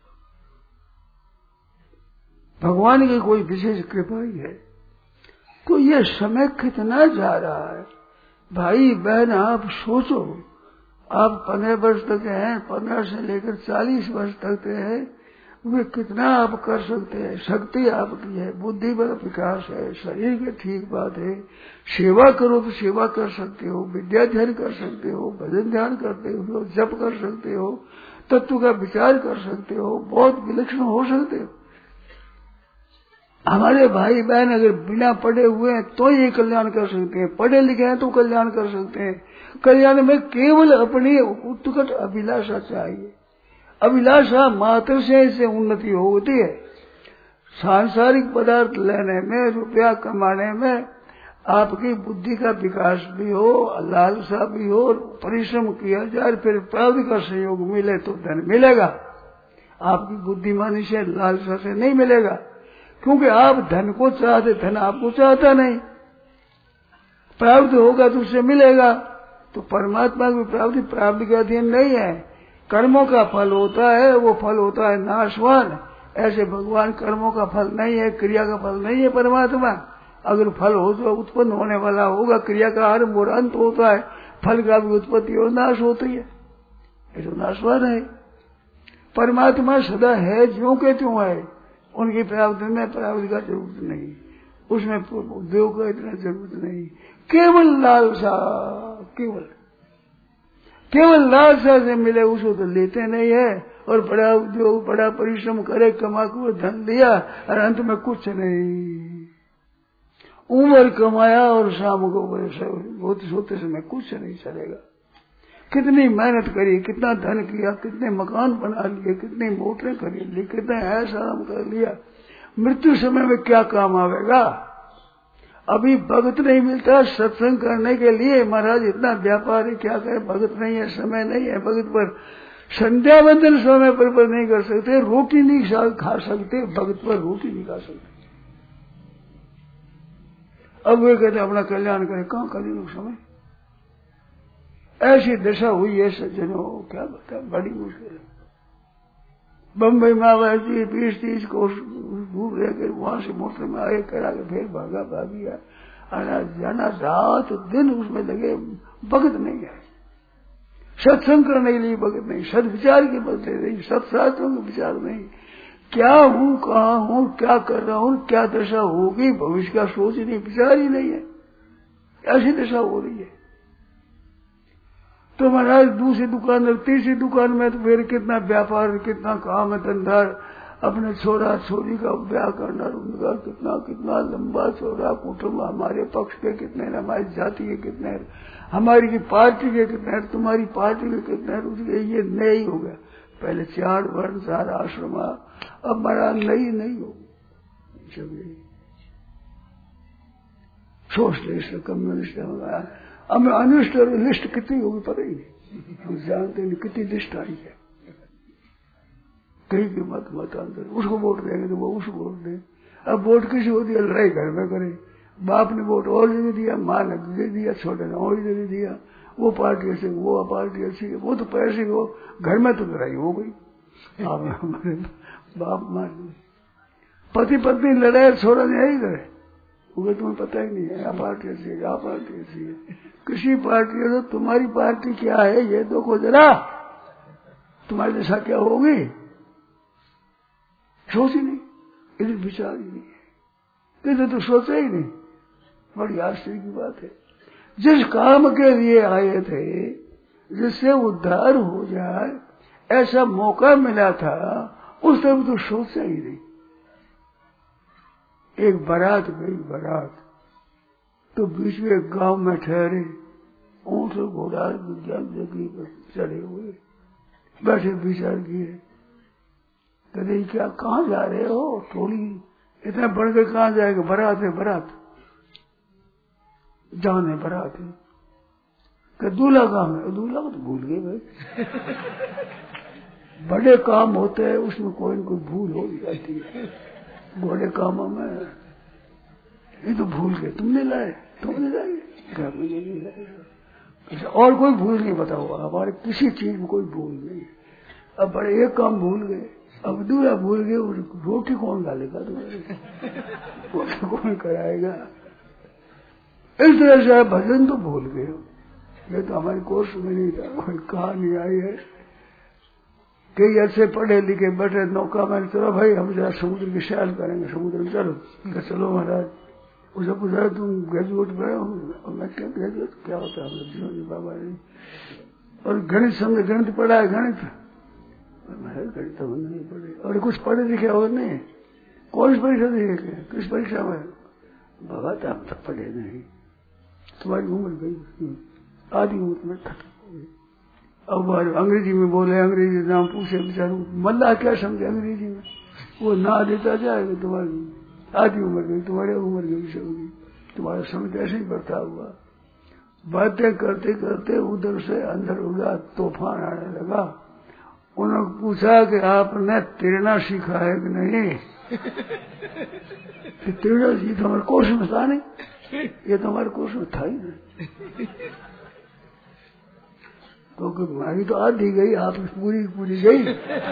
भगवान की कोई विशेष कृपा ही है। तो ये समय कितना जा रहा है भाई बहन, आप सोचो आप 15 वर्ष तक हैं, 15 से लेकर 40 वर्ष तक हैं, वे कितना आप कर सकते हैं। शक्ति आपकी है, बुद्धि पर विकास है, शरीर की ठीक बात है। सेवा करो तो सेवा कर सकते हो, विद्या ध्यान कर सकते हो, भजन ध्यान करते हो, जप कर सकते हो, तत्व का विचार कर सकते हो, बहुत विलक्षण हो सकते हो। हमारे भाई बहन अगर बिना पढ़े हुए हैं तो ये कल्याण कर सकते हैं, पढ़े लिखे हैं तो कल्याण कर सकते हैं। कल्याण में केवल अपनी उत्कट अभिलाषा चाहिए। अभिलाषा मात्र से इससे उन्नति होती है। सांसारिक पदार्थ लेने में, रुपया कमाने में आपकी बुद्धि का विकास भी हो, लालसा भी हो, परिश्रम किया जाए, फिर प्राप्ति का संयोग मिले तो धन मिलेगा। आपकी बुद्धिमानी से, लालसा से नहीं मिलेगा, क्योंकि आप धन को चाहते, धन आपको चाहता नहीं। प्राप्त होगा तो उससे मिलेगा। तो परमात्मा की प्राप्ति का अधीन नहीं है। कर्मों का फल होता है, वो फल होता है नाशवान। ऐसे भगवान कर्मों का फल नहीं है, क्रिया का फल नहीं है परमात्मा। अगर फल हो तो उत्पन्न होने वाला होगा, क्रिया का आरंभ और अंत होता है, फल का भी उत्पत्ति और नाश होती है, ये तो नाशवान है। परमात्मा सदा है, ज्यों के त्यों है। उनकी प्राप्ति में प्राप्ति का जरूरत नहीं, उसमें उद्योग का इतना जरूरत नहीं। केवल लालसा, केवल लालसा से मिले उसको तो लेते नहीं है। और बड़ा उद्योग, बड़ा परिश्रम करे, कमा को धन लिया और अंत में कुछ नहीं। उम्र कमाया और शाम को बहुत सोते समय कुछ नहीं चलेगा। कितनी मेहनत करी, कितना धन किया, कितने मकान बना लिए, कितनी मोटरें खरीद ली, कितने ऐसा आराम कर लिया, मृत्यु समय में क्या काम आवेगा। अभी भगत नहीं मिलता सत्संग करने के लिए। महाराज इतना व्यापार है, क्या करे, भगत नहीं है, समय नहीं है भगत पर। संध्या वंदन समय पर नहीं कर सकते, रोटी नहीं खा सकते, भगत पर रोटी नहीं खा सकते। अब वे कहते अपना कल्याण करें, कहाँ करें समय। ऐसी दशा हुई है सज्जनों, क्या बता, बड़ी मुश्किल है। बम्बई में आवाज 20-30 कोस दूर रहकर वहां से मोटर में आए, करा के फिर भागी आना जाना, रात दिन उसमें लगे। भगत नहीं है, सत्संग करने के लिए भगत नहीं, सदविचार के बदले नहीं, सत्शास्त्रों के विचार नहीं। क्या हूँ, कहाँ हूँ, क्या कर रहा हूँ, क्या दशा होगी, भविष्य का सोच नहीं, विचार ही नहीं है। ऐसी दशा हो रही है। तो महाराज दूसरी दुकान, तीसरी दुकान में तो फिर कितना व्यापार, कितना काम है, धंधा, अपने छोरा छोरी का ब्याह करना, उनका कितना कितना लंबा चौड़ा कुटुंब, हमारे पक्ष के कितने, हमारी जाति के कितने, हमारी पार्टी के कितने, तुम्हारी पार्टी के कितने, उसके ये नहीं हो गया। पहले 4 वर्ण 4 आश्रम, अब महाराज नहीं होगी। सोशलिस्ट, कम्युनिस्ट, अब अनिष्ट लिस्ट कितनी होगी पता ही नहीं। हम जानते नहीं कितनी लिस्ट आई है। कहीं की मत अंदर, उसको वोट देंगे तो वो उसको वोट दे। अब वोट किसी को दिया, लड़ाई घर में करे। बाप ने वोट और जगह दिया, माँ ने दे दिया, छोटे ने और जगह दिया। वो पार्टी अच्छी, वो पार्टी अच्छी है, वो तो पैसे हो, घर में तो लड़ाई हो गई। बाप मार, पति पत्नी लड़ाई, छोड़ा ने यही करे, वो तुम्हें पता ही नहीं है, पार्टी अच्छी है, क्या पार्टी अच्छी है। किसी पार्टी है तो तुम्हारी पार्टी क्या है ये देखो जरा, तुम्हारी दशा क्या होगी। सोच ही नहीं, इधर विचार ही नहीं है, इधर तो सोचा ही नहीं। बड़ी आश्चर्य की बात है। जिस काम के लिए आए थे, जिससे उद्धार हो जाए, ऐसा मौका मिला था, उस तरफ तो सोचा ही नहीं। एक बारात गई, बारात तो बीच में एक गांव में ठहरे, ऊंट और घोड़ा विज्ञान जगह पर चढ़े हुए बैठे, विचार किए, कहते क्या कहाँ जा रहे हो, टोली इतना बढ़ के कहाँ जाएगा, बारात है, बारात जान है, बारात है। क्या दूल्हा काम है, दूल्हा को तो भूल गए भाई। बड़े काम होते हैं उसमें कोई न कोई भूल हो जाती है, बड़े कामों में ये तो भूल गए, तुमने लाए, तुमने लाए, घर में नहीं लाए। और कोई भूल नहीं बताओ, हमारे किसी चीज में कोई भूल नहीं। अब बड़े एक काम भूल गए, अब दूल्हा भूल गए, रोटी कौन डालेगा तुम्हारे, रोटी कौन कराएगा। इस तरह से भजन तो भूल गए, ये तो हमारे कोर्स में नहीं था, कोई कहानी आई है। कई अच्छे पढ़े लिखे बैठे नौका में, चलो भाई हम जरा समुद्र की सैर करेंगे, समुद्र में चलो। चलो महाराज। उसे पूछा तुम ग्रेजुएट गए हो? और मैं क्या ग्रेजुएट क्या होता है? बाबा नहीं। और गणित समझे, गणित पढ़ा है? गणित गणित तो नहीं पढ़े। और कुछ पढ़े लिखे और नहीं? कौन सी परीक्षा देखे? किस परीक्षा में? बाबा तो आप तक पढ़े नहीं, तुम्हारी उम्र गई, आधी उम्र में खत्म हो गई। अब अंग्रेजी में बोले, अंग्रेजी नाम पूछे बेचारू, मल्ला क्या समझे अंग्रेजी में? वो ना देता जाएगा, तुम्हारी आधी उम्र गई, तुम्हारी उम्र गई होगी, तुम्हारा समझ ऐसे ही बढ़ता हुआ। बातें करते करते उधर से अंदर उड़ा तूफान आने लगा। उन्होंने पूछा कि आपने तैरना सीखा है कि नहीं? तैरना ये तो हमारे कोर्स में था नहीं, ये तो हमारे कोर्स में था ही नहीं। तो हमारी तो आधी गई, आप पूरी पूरी गई।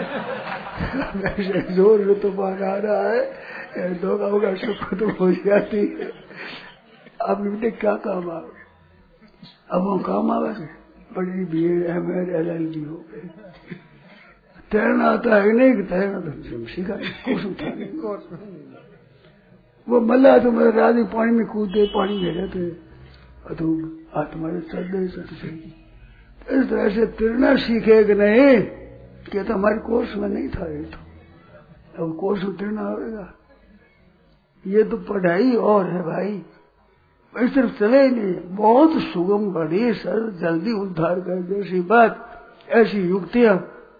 जोर से तूफान आ रहा है, धोखा होगा सब खत्म हो जाती है। आप बेटे क्या काम आ? अब वो काम आवे, बड़ी BA MA LLB हो गए। तैरना आता है नहीं? कि तैरना तो सीखा कोर्स में था नहीं। वो मल्ला तो मेरे राजी पानी में कूदते, पानी में रहते, तो तुम्हारे चढ़ सकते। इस तरह से तैरना सीखे कि नहीं? कि तो हमारे कोर्स में नहीं था ये तो। अब कोर्स में तैरना होगा, ये तो पढ़ाई और है भाई, इस तरफ चले ही नहीं। बहुत सुगम, बड़ी सरल, जल्दी उद्धार कर जैसी बात, ऐसी युक्तियां।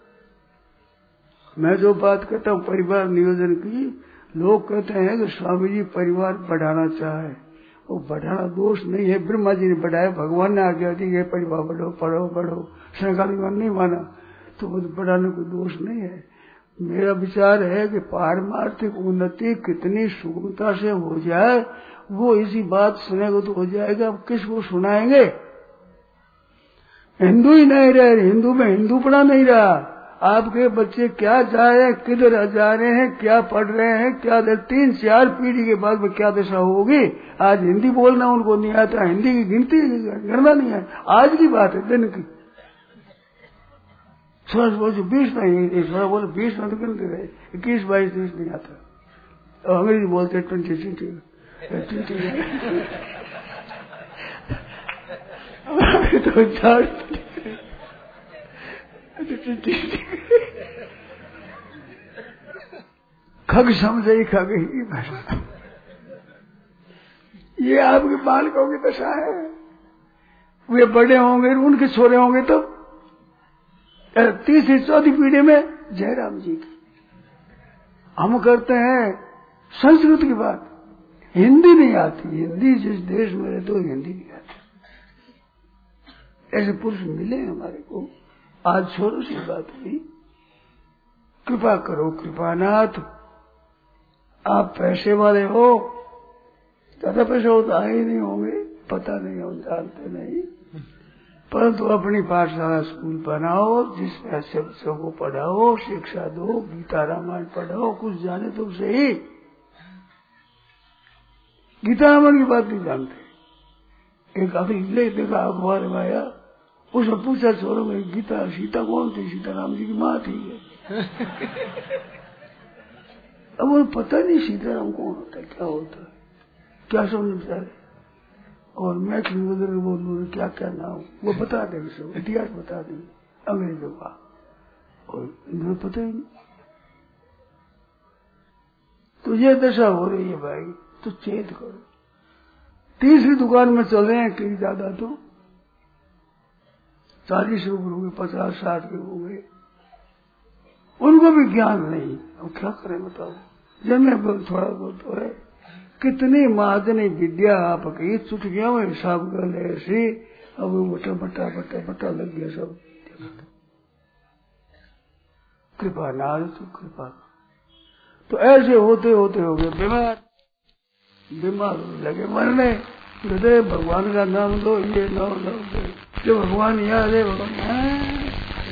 मैं जो बात करता हूँ परिवार नियोजन की, लोग कहते हैं कि स्वामी जी परिवार बढ़ाना चाहे, वो बढ़ाना दोष नहीं है। ब्रह्मा जी ने बढ़ाया, भगवान ने आज्ञा दी ये परिवार बढ़ो, पढ़ो बढ़ो, सरकारी मान नहीं माना, तो वो बढ़ाने को दोष नहीं है। मेरा विचार है कि पारमार्थिक उन्नति कितनी सुगमता से हो जाए, वो इसी बात सुनेगा तो हो जाएगा। अब किसको सुनाएंगे? हिंदू ही नहीं रहे, हिंदू में हिंदू पढ़ा नहीं रहा। आपके बच्चे क्या जा रहे हैं, किधर जा रहे हैं, क्या पढ़ रहे हैं, क्या 3-4 पीढ़ी के बाद में क्या दशा होगी। आज हिंदी बोलना उनको नहीं आता, हिंदी की गिनती गणना नहीं है। आज की बात है, दिन की। 20 नहीं, थोड़ा बोलो 20 में तो गिनते रहे, 21, 22, 30 नहीं आता। और अंग्रेजी बोलते 20 तो 4 खग समझे ही खग ही भाषा। ये आपके बालकों की दशा है। वे बड़े होंगे, उनके छोरे होंगे तो 3री-4री पीढ़ी में जयराम जी की। हम करते हैं संस्कृत की बात, हिंदी नहीं आती। हिंदी जिस देश में रहते तो हिंदी नहीं आती। ऐसे पुरुष मिले हमारे को। आज छोड़ो सी बात हुई, कृपा करो कृपानाथ। आप पैसे वाले हो, ज्यादा पैसे हो तो आए ही नहीं होंगे, पता नहीं, हम जानते नहीं, परंतु अपनी पाठशाला स्कूल बनाओ, जिसमें अच्छे बच्चों को पढ़ाओ, शिक्षा दो, गीता रामायण पढ़ाओ, कुछ जाने तो सही। गीता रामायण की बात नहीं जानते। एक अभी देखा अखबार में आया, उसने पूछा छोरों में, गीता सीता कौन थी? सीता राम जी की माँ थी। अब वो पता नहीं सीताराम कौन होता है, क्या होता है, क्या समझ बेचारे। और मैं वगैरह बोल क्या क्या नाम वो बता देंगे, सब इतिहास बता देंगे अंग्रेजों का, और इन्हें पता ही नहीं। तो ये दशा हो रही है भाई, तो चेत करो। 3री दुकान में चल रहे हैं कई ज्यादा, तो 40 रुपये हो गए, 50-60 के हो गए, उनको भी ज्ञान नहीं। अब क्या करें बताओ। जब मैं थोड़ा बहुत तो है, कितनी महाजनी विद्या आपकी चुटकियों में हिसाब कर ले ऐसी। अब वो बटा लग गया सब। कृपा नाल तो कृपा। तो ऐसे होते होते हो गए बीमार लगे मरने। हृदय भगवान का नाम लो, ये नाम लो, जो भगवान याद है भगवान।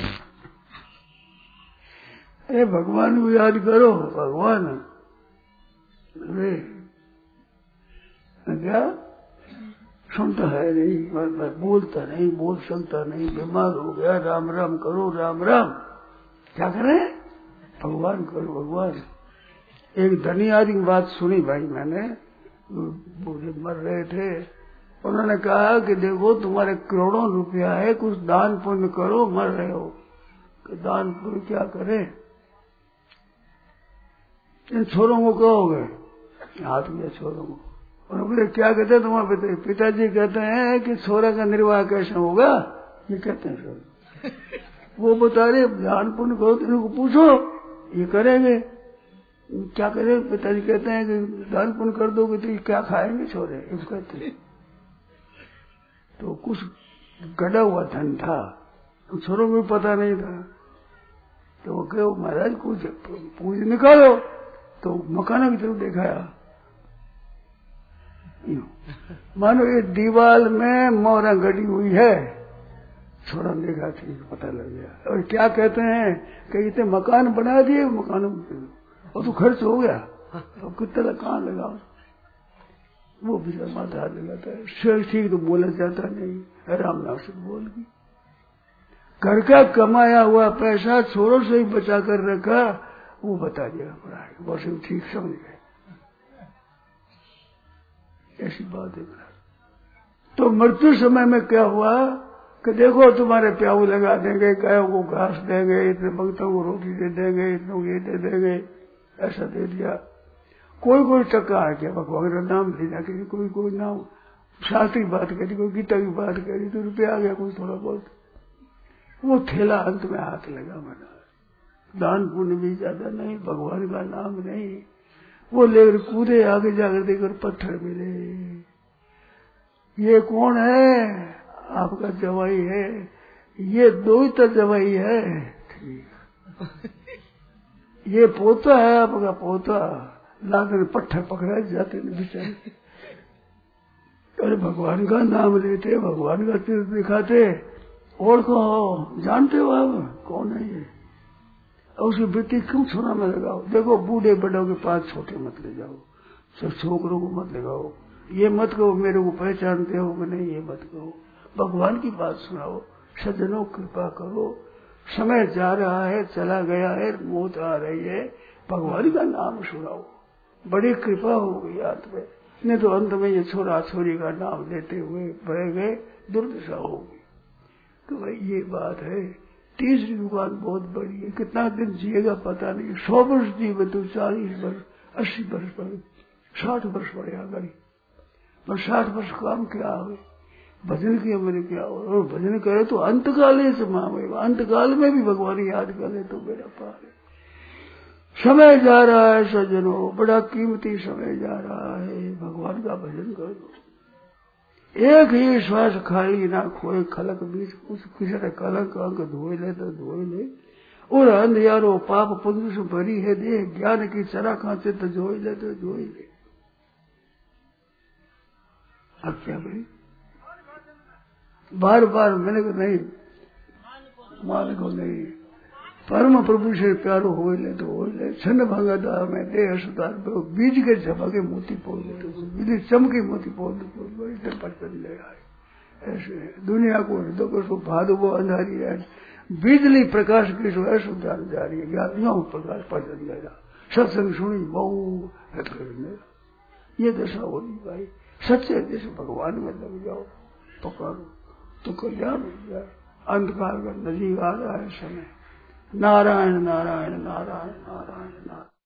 अरे भगवान को याद करो, भगवान वे क्या सुनता है नहीं, मैं बोलता नहीं, बोल सकता नहीं, बीमार हो गया, राम राम करो, राम राम। क्या करें? भगवान करो, भगवान। एक धनी आदमी की बात सुनी भाई मैंने, बूढ़े मर रहे थे, उन्होंने कहा कि देखो तुम्हारे करोड़ों रुपया है, कुछ दान पुण्य करो, मर रहे हो, कि दान पुण्य क्या करें? इन छोरों को कहोगे? हाथ में छोरों को। उन्होंने क्या कहते हैं तुम्हारे पिताजी कहते हैं कि छोरा का निर्वाह कैसे होगा, ये कहते हैं। वो बता रहे दान पुण्य करो, तो इनको पूछो, ये करेंगे। क्या करें? पिताजी कहते हैं कि दान पुण्य कर दोगे तो ये क्या खाएंगे छोरे, इस कहते हैं। तो कुछ गड़ा हुआ धन था, छोरों को भी पता नहीं था, तो वो कहो महाराज कुछ पूछ निकालो, तो मकाना की तरफ दिखाया, मानो ये दीवार में मोहरा गड़ी हुई है। छोरा देखा थी, पता लग गया। और क्या कहते हैं कि इतने मकान बना दिए, मकानों में और तो खर्च हो गया, अब कितना कहाँ लगाओ? वो भी माथा लगाता है, शेर ठीक तो बोला जाता नहीं, राम नाम से बोल दी। घर का कमाया हुआ पैसा छोरों से ही बचा कर रखा, वो बता दिया पढ़ाई, बस ठीक समझ गए। ऐसी बात है। तो मृत्यु समय में क्या हुआ कि देखो तुम्हारे प्याऊ लगा देंगे, गायों को घास देंगे, इतने भक्तों को रोटी दे देंगे, इतनों ये दे देंगे, ऐसा दे दिया। कोई कोई टक्का आ गया, भगवान का नाम लेना करी, कोई कोई नाम शास्त्री बात करी, कोई गीता की बात करी, तो रुपया आ गया कोई थोड़ा बहुत। वो ठेला अंत में हाथ लगा मना, दान पुण्य भी ज्यादा नहीं, भगवान का नाम नहीं। वो लेकर कूदे, आगे जाकर देखकर पत्थर मिले। ये कौन है? आपका जवाई है। ये दो ही तो जवाई है। ठीक, ये पोता है आपका, पोता। लाकर पत्थर पकड़ाए जाते हैं बेचारे। अरे भगवान का नाम लेते, भगवान का तीर्थ दिखाते, और कहो जानते हो आप कौन है ये? उसकी वृत्ति क्यों छोरा में लगाओ? देखो बूढ़े बड़ों के पास छोटे मत ले जाओ, सब छोकरों को मत लगाओ। ये मत कहो मेरे को पहचानते हो कि नहीं, ये मत कहो। भगवान की बात सुनाओ, सज्जनों कृपा करो। समय जा रहा है, चला गया है, मौत आ रही है, भगवान का नाम सुनाओ, बड़ी कृपा होगी याद में। नहीं तो अंत में ये छोरा छोरी का नाम लेते हुए बह गए, दुर्दशा होगी। तो भाई ये बात है। तीसरी दुकान बहुत बड़ी है, कितना दिन जिएगा पता नहीं। 100 वर्ष जीवे तो 40 वर्ष 80 वर्ष पर 60 वर्ष पड़ेगा गाड़ी पर। 60 वर्ष काम क्या हो, भजन की मेरे क्या हो। और भजन करे तो अंतकाल से मांगेगा, अंतकाल में भी भगवान याद करे तो मेरा पार है। समय जा रहा है सज्जनों, बड़ा कीमती समय जा रहा है, भगवान का भजन करो। एक ही श्वास खाली ना खोए खलक बीच, कुछ किसी ने कलंक अंक धोए ले तो धोए ले। और अंधियारो पाप पुण्य से भरी है देह, ज्ञान की चरा खांचे तो जोई ले तो जोई ले। अब क्या भाई, बार बार मैंने को नहीं मान को नहीं, परम प्रभु से प्यारो हो ले तो हो ले। छन्न भंगा दार में दे सुधार, बीज के झपके मोती पोल ले तो बीज चमकी मोती पोल तो इतने पटन ले आए। ऐसे दुनिया को हृदय को सो भादो वो अंधारी है, बिजली प्रकाश की सो ऐसो जान जा रही है। ज्ञानियों प्रकाश पटन लेगा, सत्संग सुनी बहु ये दशा होगी भाई। सच्चे देश भगवान में लग जाओ, पकड़ो तो कल्याण हो जाए। अंधकार का नजीक आ रहा है समय। नारायण नारायण नारायण नारायण नारायण।